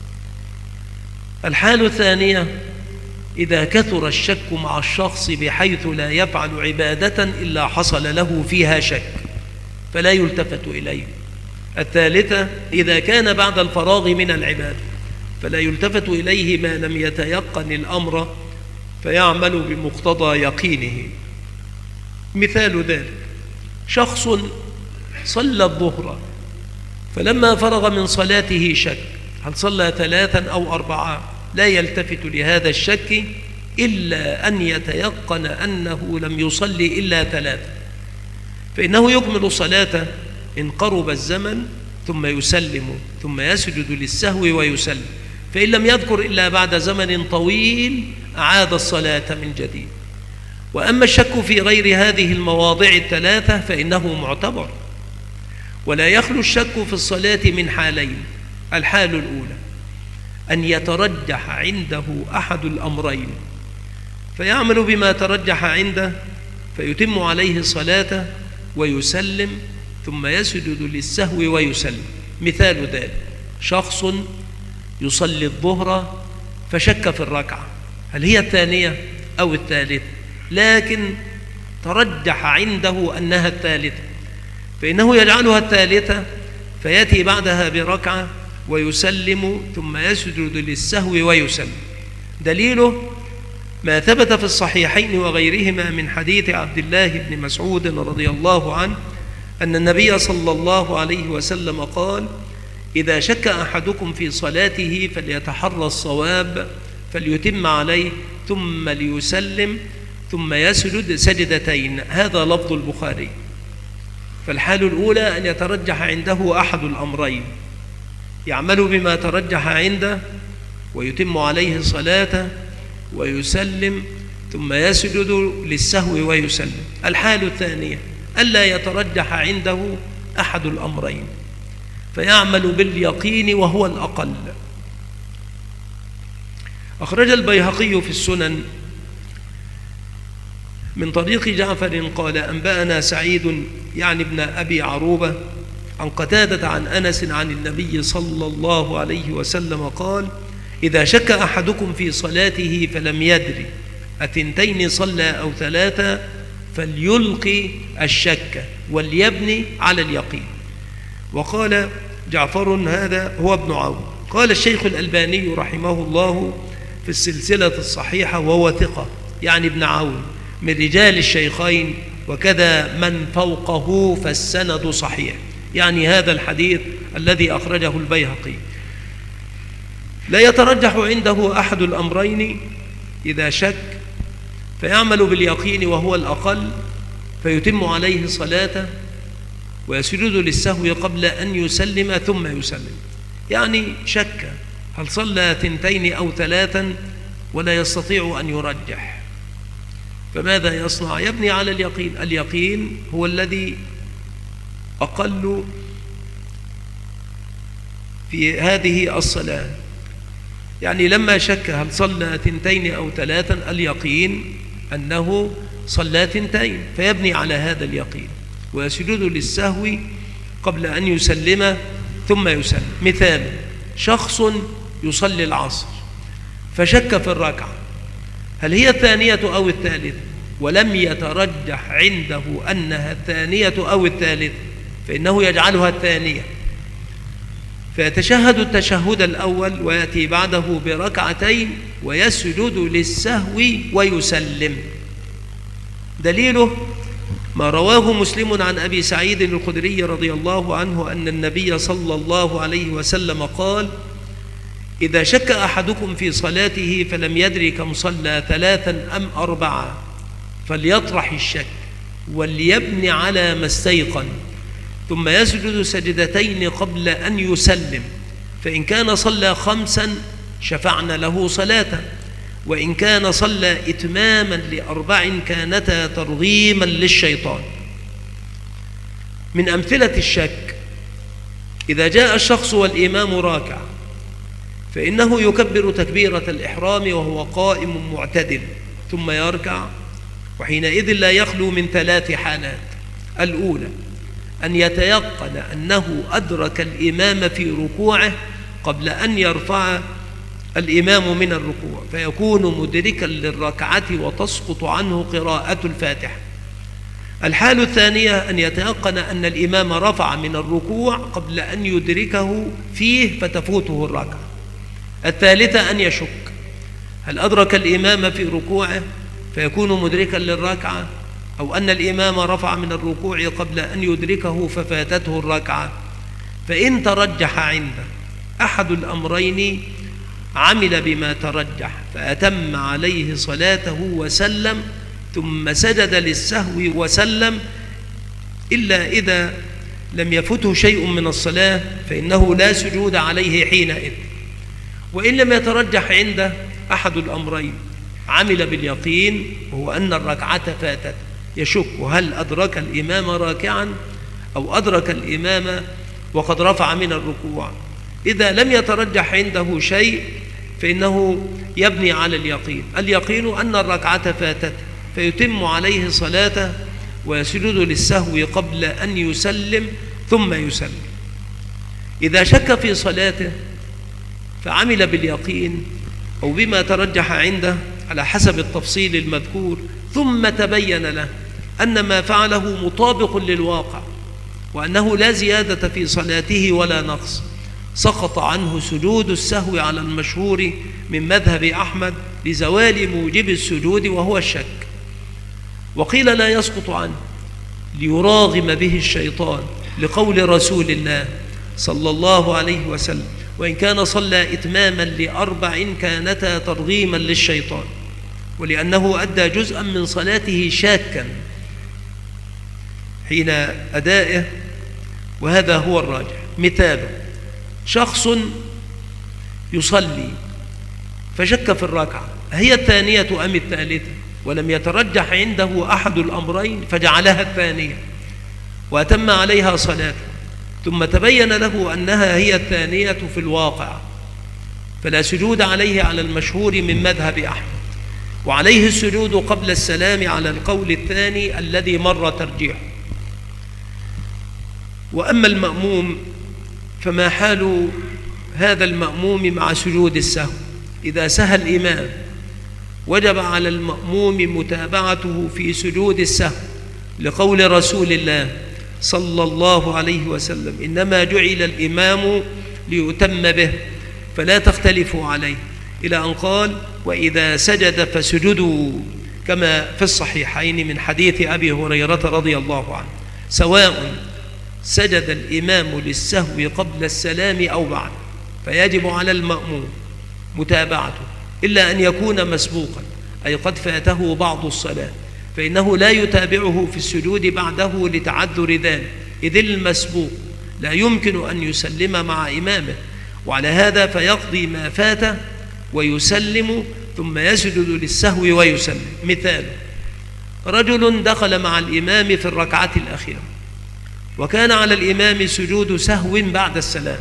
الحالة الثانية إذا كثر الشك مع الشخص بحيث لا يفعل عبادة إلا حصل له فيها شك فلا يلتفت إليه. الثالثة إذا كان بعد الفراغ من العبادة فلا يلتفت إليه ما لم يتيقن الأمر فيعمل بمقتضى يقينه. مثال ذلك: شخص صلى الظهر فلما فرغ من صلاته شك هل صلى ثلاثا أو أربعة، لا يلتفت لهذا الشك إلا أن يتيقن أنه لم يصلي إلا ثلاثا، فإنه يكمل صلاته إن قرب الزمن ثم يسلم ثم يسجد للسهو ويسلم، فإن لم يذكر إلا بعد زمن طويل أعاد الصلاة من جديد. وأما الشك في غير هذه المواضع الثلاثة فإنه معتبر، ولا يخلو الشك في الصلاة من حالين: الحال الأولى أن يترجح عنده أحد الأمرين فيعمل بما ترجح عنده فيتم عليه صلاته ويسلم ثم يسجد للسهو ويسلم. مثال ذلك: شخص يصلي الظهر فشك في الركعة هل هي الثانية أو الثالثة، لكن ترجح عنده أنها الثالثة، فإنه يجعلها الثالثة فيأتي بعدها بركعة ويسلم ثم يسجد للسهو ويسلم. دليله ما ثبت في الصحيحين وغيرهما من حديث عبد الله بن مسعود رضي الله عنه أن النبي صلى الله عليه وسلم قال: إذا شك أحدكم في صلاته فليتحرى الصواب فليتم عليه ثم ليسلم ثم يسجد سجدتين. هذا لفظ البخاري. فالحال الأولى أن يترجح عنده أحد الأمرين: يعمل بما ترجح عنده ويتم عليه صلاته ويسلم ثم يسجد للسهو ويسلم. الحال الثانية ألا يترجح عنده أحد الأمرين فيعمل باليقين وهو الأقل. أخرج البيهقي في السنن من طريق جعفر قال: أنبأنا سعيد يعني ابن أبي عروبة عن قتادة عن أنس عن النبي صلى الله عليه وسلم قال: إذا شك أحدكم في صلاته فلم يدري أثنتين صلى أو ثلاثة فليلقي الشك وليبني على اليقين. وقال جعفر: هذا هو ابن عون. قال الشيخ الألباني رحمه الله في السلسلة الصحيحة وهو ثقة، يعني ابن عون من رجال الشيخين، وكذا من فوقه فالسند صحيح، يعني هذا الحديث الذي أخرجه البيهقي. لا يترجح عنده أحد الأمرين إذا شك فيعمل باليقين وهو الأقل فيتم عليه صلاته ويسجد للسهو قبل أن يسلم ثم يسلم. يعني شك هل صلى ثنتين أو ثلاثا ولا يستطيع أن يرجح، فماذا يصنع؟ يبني على اليقين. اليقين هو الذي أقل في هذه الصلاة. يعني لما شك هل صلى ثنتين أو ثلاثا، اليقين أنه صلى ثنتين فيبني على هذا اليقين ويسجد للسهو قبل أن يسلم ثم يسلم. مثال: شخص يصلي العصر فشك في الركعة هل هي الثانية أو الثالثة، ولم يترجح عنده أنها الثانية أو الثالثة، فإنه يجعلها الثانية فيتشهد التشهد الأول ويأتي بعده بركعتين ويسجد للسهو ويسلم. دليله ما رواه مسلم عن أبي سعيد الخدري رضي الله عنه أن النبي صلى الله عليه وسلم قال: إذا شك أحدكم في صلاته فلم يدري كم صلى ثلاثا أم أربعة فليطرح الشك وليبني على ما استيقن ثم يسجد سجدتين قبل أن يسلم، فإن كان صلى خمسا شفعنا له صلاة، وإن كان صلى إتماما لأربع كانتا ترغيما للشيطان. من أمثلة الشك: إذا جاء الشخص والإمام راكع فإنه يكبر تكبيرة الإحرام وهو قائم معتدل ثم يركع، وحينئذ لا يخلو من ثلاث حالات: الأولى أن يتيقن أنه أدرك الإمام في ركوعه قبل أن يرفع الإمام من الركوع فيكون مدركا للركعة وتسقط عنه قراءة الفاتحة. الحال الثانية أن يتيقن أن الإمام رفع من الركوع قبل أن يدركه فيه فتفوته الركعة. الثالثة أن يشك هل أدرك الإمام في ركوعه فيكون مدركا للركعة، أو أن الإمام رفع من الركوع قبل أن يدركه ففاتته الركعة. فإن ترجح عنده أحد الأمرين عمل بما ترجح فأتم عليه صلاته وسلم ثم سجد للسهو وسلم، إلا إذا لم يفته شيء من الصلاة فإنه لا سجود عليه حينئذ. وإن لم يترجح عنده أحد الأمرين عمل باليقين وهو أن الركعة فاتت، يشك هل أدرك الإمام راكعا أو أدرك الإمام وقد رفع من الركوع. إذا لم يترجح عنده شيء فإنه يبني على اليقين. اليقين أن الركعة فاتت فيتم عليه صلاته ويسجد للسهو قبل أن يسلم ثم يسلم. إذا شك في صلاته فعمل باليقين أو بما ترجح عنده على حسب التفصيل المذكور، ثم تبين له أن ما فعله مطابق للواقع وأنه لا زيادة في صلاته ولا نقص، سقط عنه سجود السهو على المشهور من مذهب أحمد لزوال موجب السجود وهو الشك. وقيل لا يسقط عنه ليراغم به الشيطان لقول رسول الله صلى الله عليه وسلم: وإن كان صلى إتماما لأربع كانتا ترغيما للشيطان. ولأنه أدى جزءا من صلاته شاكا حين أدائه، وهذا هو الراجح. مثاله: شخص يصلي فشك في الركعة هي الثانية أم الثالثة، ولم يترجح عنده أحد الأمرين فجعلها الثانية وأتم عليها صلاته، ثم تبين له أنها هي الثانية في الواقع، فلا سجود عليه على المشهور من مذهب أحمد، وعليه السجود قبل السلام على القول الثاني الذي مر ترجيحه. وأما المأموم فما حال هذا المأموم مع سجود السهو؟ إذا سهى الإمام وجب على المأموم متابعته في سجود السهو، لقول رسول الله صلى الله عليه وسلم: إنما جعل الإمام ليؤتم به فلا تختلفوا عليه، إلى أن قال: وإذا سجد فسجدوا، كما في الصحيحين من حديث أبي هريرة رضي الله عنه، سواء سجد الإمام للسهو قبل السلام أو بعد، فيجب على المأموم متابعته، إلا أن يكون مسبوقا، أي قد فاته بعض الصلاة، فإنه لا يتابعه في السجود بعده لتعذر ذلك، إذ المسبوق لا يمكن أن يسلم مع إمامه، وعلى هذا فيقضي ما فاته ويسلم ثم يسجد للسهو ويسلم. مثال: رجل دخل مع الإمام في الركعة الأخيرة، وكان على الإمام سجود سهو بعد السلام،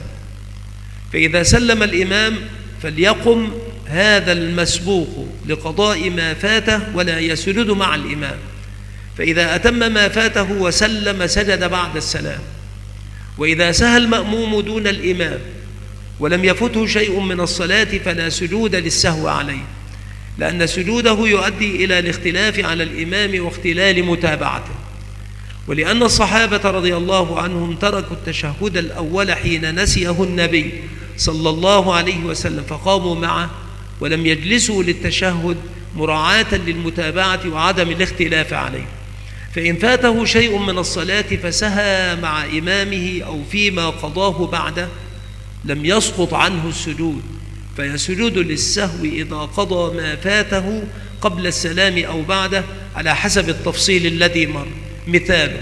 فإذا سلم الإمام فليقم هذا المسبوق لقضاء ما فاته ولا يسجد مع الإمام، فإذا أتم ما فاته وسلم سجد بعد السلام. وإذا سهى المأموم دون الإمام ولم يفته شيء من الصلاة فلا سجود للسهو عليه، لأن سجوده يؤدي إلى الاختلاف على الإمام واختلال متابعته، ولأن الصحابة رضي الله عنهم تركوا التشهد الأول حين نسيه النبي صلى الله عليه وسلم فقاموا معه ولم يجلسوا للتشهد مراعاة للمتابعة وعدم الاختلاف عليه، فإن فاته شيء من الصلاة فسهى مع إمامه أو فيما قضاه بعده لم يسقط عنه السجود، فيسجد للسهو إذا قضى ما فاته قبل السلام أو بعده على حسب التفصيل الذي مر. مثال: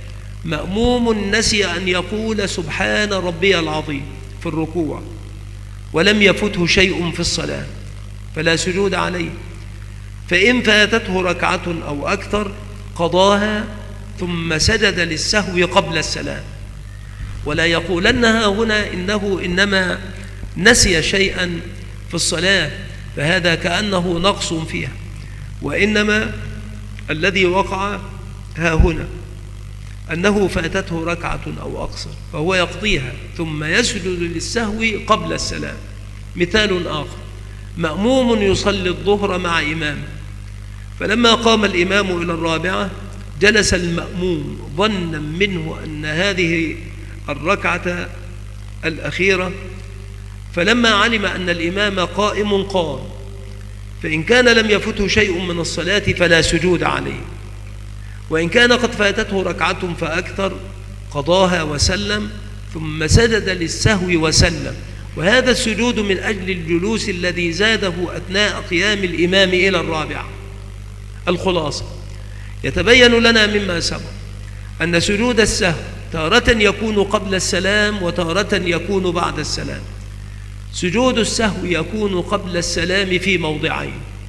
مأموم نسي أن يقول سبحان ربي العظيم في الركوع ولم يفته شيء في الصلاة فلا سجود عليه، فإن فاتته ركعة أو أكثر قضاها ثم سجد للسهو قبل السلام، ولا يقولنها هنا إنه إنما نسي شيئا في الصلاة فهذا كأنه نقص فيها، وإنما الذي وقع ها هنا أنه فاتته ركعة أو أقصر فهو يقضيها ثم يسجد للسهو قبل السلام. مثال آخر: مأموم يصلي الظهر مع إمام، فلما قام الإمام إلى الرابعة جلس المأموم ظنا منه أن هذه الركعة الأخيرة، فلما علم أن الإمام قائم قام، فإن كان لم يفته شيء من الصلاة فلا سجود عليه، وإن كان قد فاتته ركعة فأكثر قضاها وسلم ثم سجد للسهو وسلم، وهذا السجود من أجل الجلوس الذي زاده أثناء قيام الإمام إلى الرابعة. الخلاصة: يتبين لنا مما سبق أن سجود السهو تارة يكون قبل السلام وتارة يكون بعد السلام. سجود السهو يكون قبل السلام في موضعين: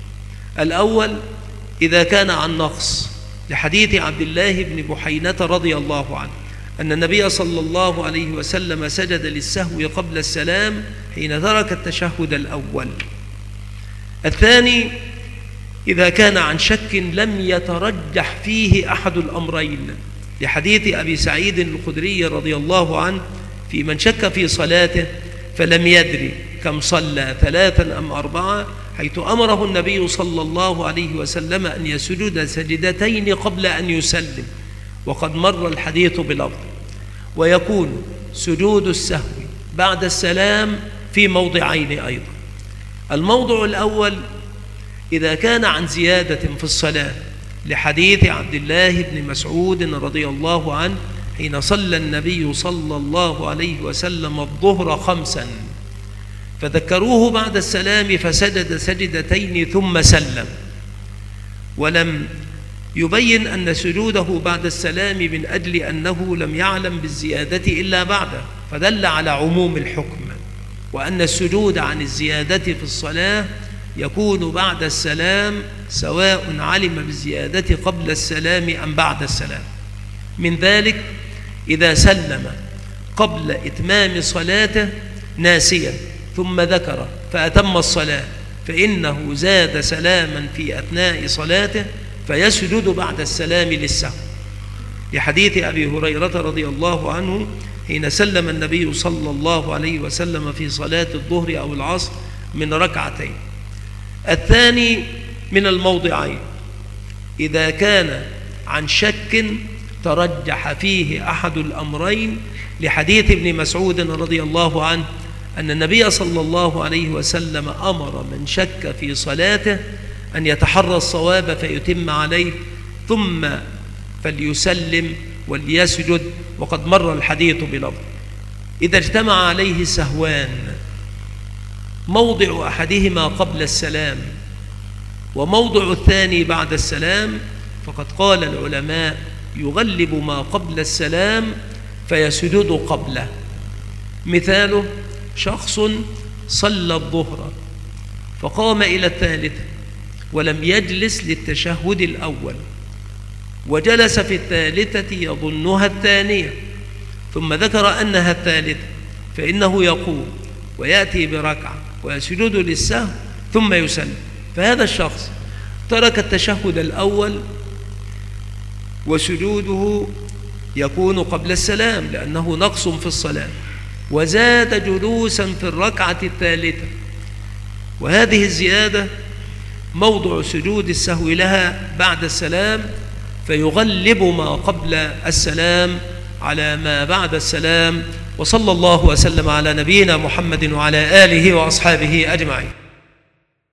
الأول إذا كان عن نقص، لحديث عبد الله بن بحينة رضي الله عنه أن النبي صلى الله عليه وسلم سجد للسهو قبل السلام حين ترك التشهد الأول. الثاني إذا كان عن شك لم يترجح فيه أحد الأمرين، لحديث أبي سعيد الخدري رضي الله عنه في من شك في صلاته فلم يدري كم صلى ثلاثا أم أربعة، حيث أمره النبي صلى الله عليه وسلم أن يسجد سجدتين قبل أن يسلم، وقد مر الحديث بلفظ. ويكون سجود السهو بعد السلام في موضعين أيضا: الموضع الأول إذا كان عن زيادة في الصلاة، لحديث عبد الله بن مسعود رضي الله عنه حين صلى النبي صلى الله عليه وسلم الظهر خمسا فذكروه بعد السلام فسجد سجدتين ثم سلم، ولم يبين أن سجوده بعد السلام من أجل أنه لم يعلم بالزيادة إلا بعده، فدل على عموم الحكم، وأن السجود عن الزيادة في الصلاة يكون بعد السلام سواء علم بالزيادة قبل السلام أم بعد السلام. من ذلك إذا سلم قبل إتمام صلاته ناسيا ثم ذكر فأتم الصلاة فإنه زاد سلاما في أثناء صلاته فيسجد بعد السلام للسهو، لحديث أبي هريرة رضي الله عنه حين سلم النبي صلى الله عليه وسلم في صلاة الظهر أو العصر من ركعتين. الثاني من الموضعين إذا كان عن شك ترجح فيه أحد الأمرين، لحديث ابن مسعود رضي الله عنه أن النبي صلى الله عليه وسلم أمر من شك في صلاته أن يتحرى الصواب فيتم عليه ثم فليسلم وليسجد، وقد مر الحديث بلفظ. إذا اجتمع عليه سهوان موضع أحدهما قبل السلام وموضع الثاني بعد السلام، فقد قال العلماء يغلب ما قبل السلام فيسجد قبله. مثاله شخص صلى الظهر فقام إلى الثالثة ولم يجلس للتشهد الأول وجلس في الثالثة يظنها الثانية ثم ذكر أنها الثالثة، فإنه يقوم ويأتي بركعة ويسجد للسهو ثم يسلم. فهذا الشخص ترك التشهد الأول وسجوده يكون قبل السلام لأنه نقص في الصلاة، وزاد جلوسا في الركعة الثالثة، وهذه الزيادة موضع سجود السهو لها بعد السلام، فيغلب ما قبل السلام على ما بعد السلام. وصلى الله وسلم على نبينا محمد وعلى آله وأصحابه أجمعين.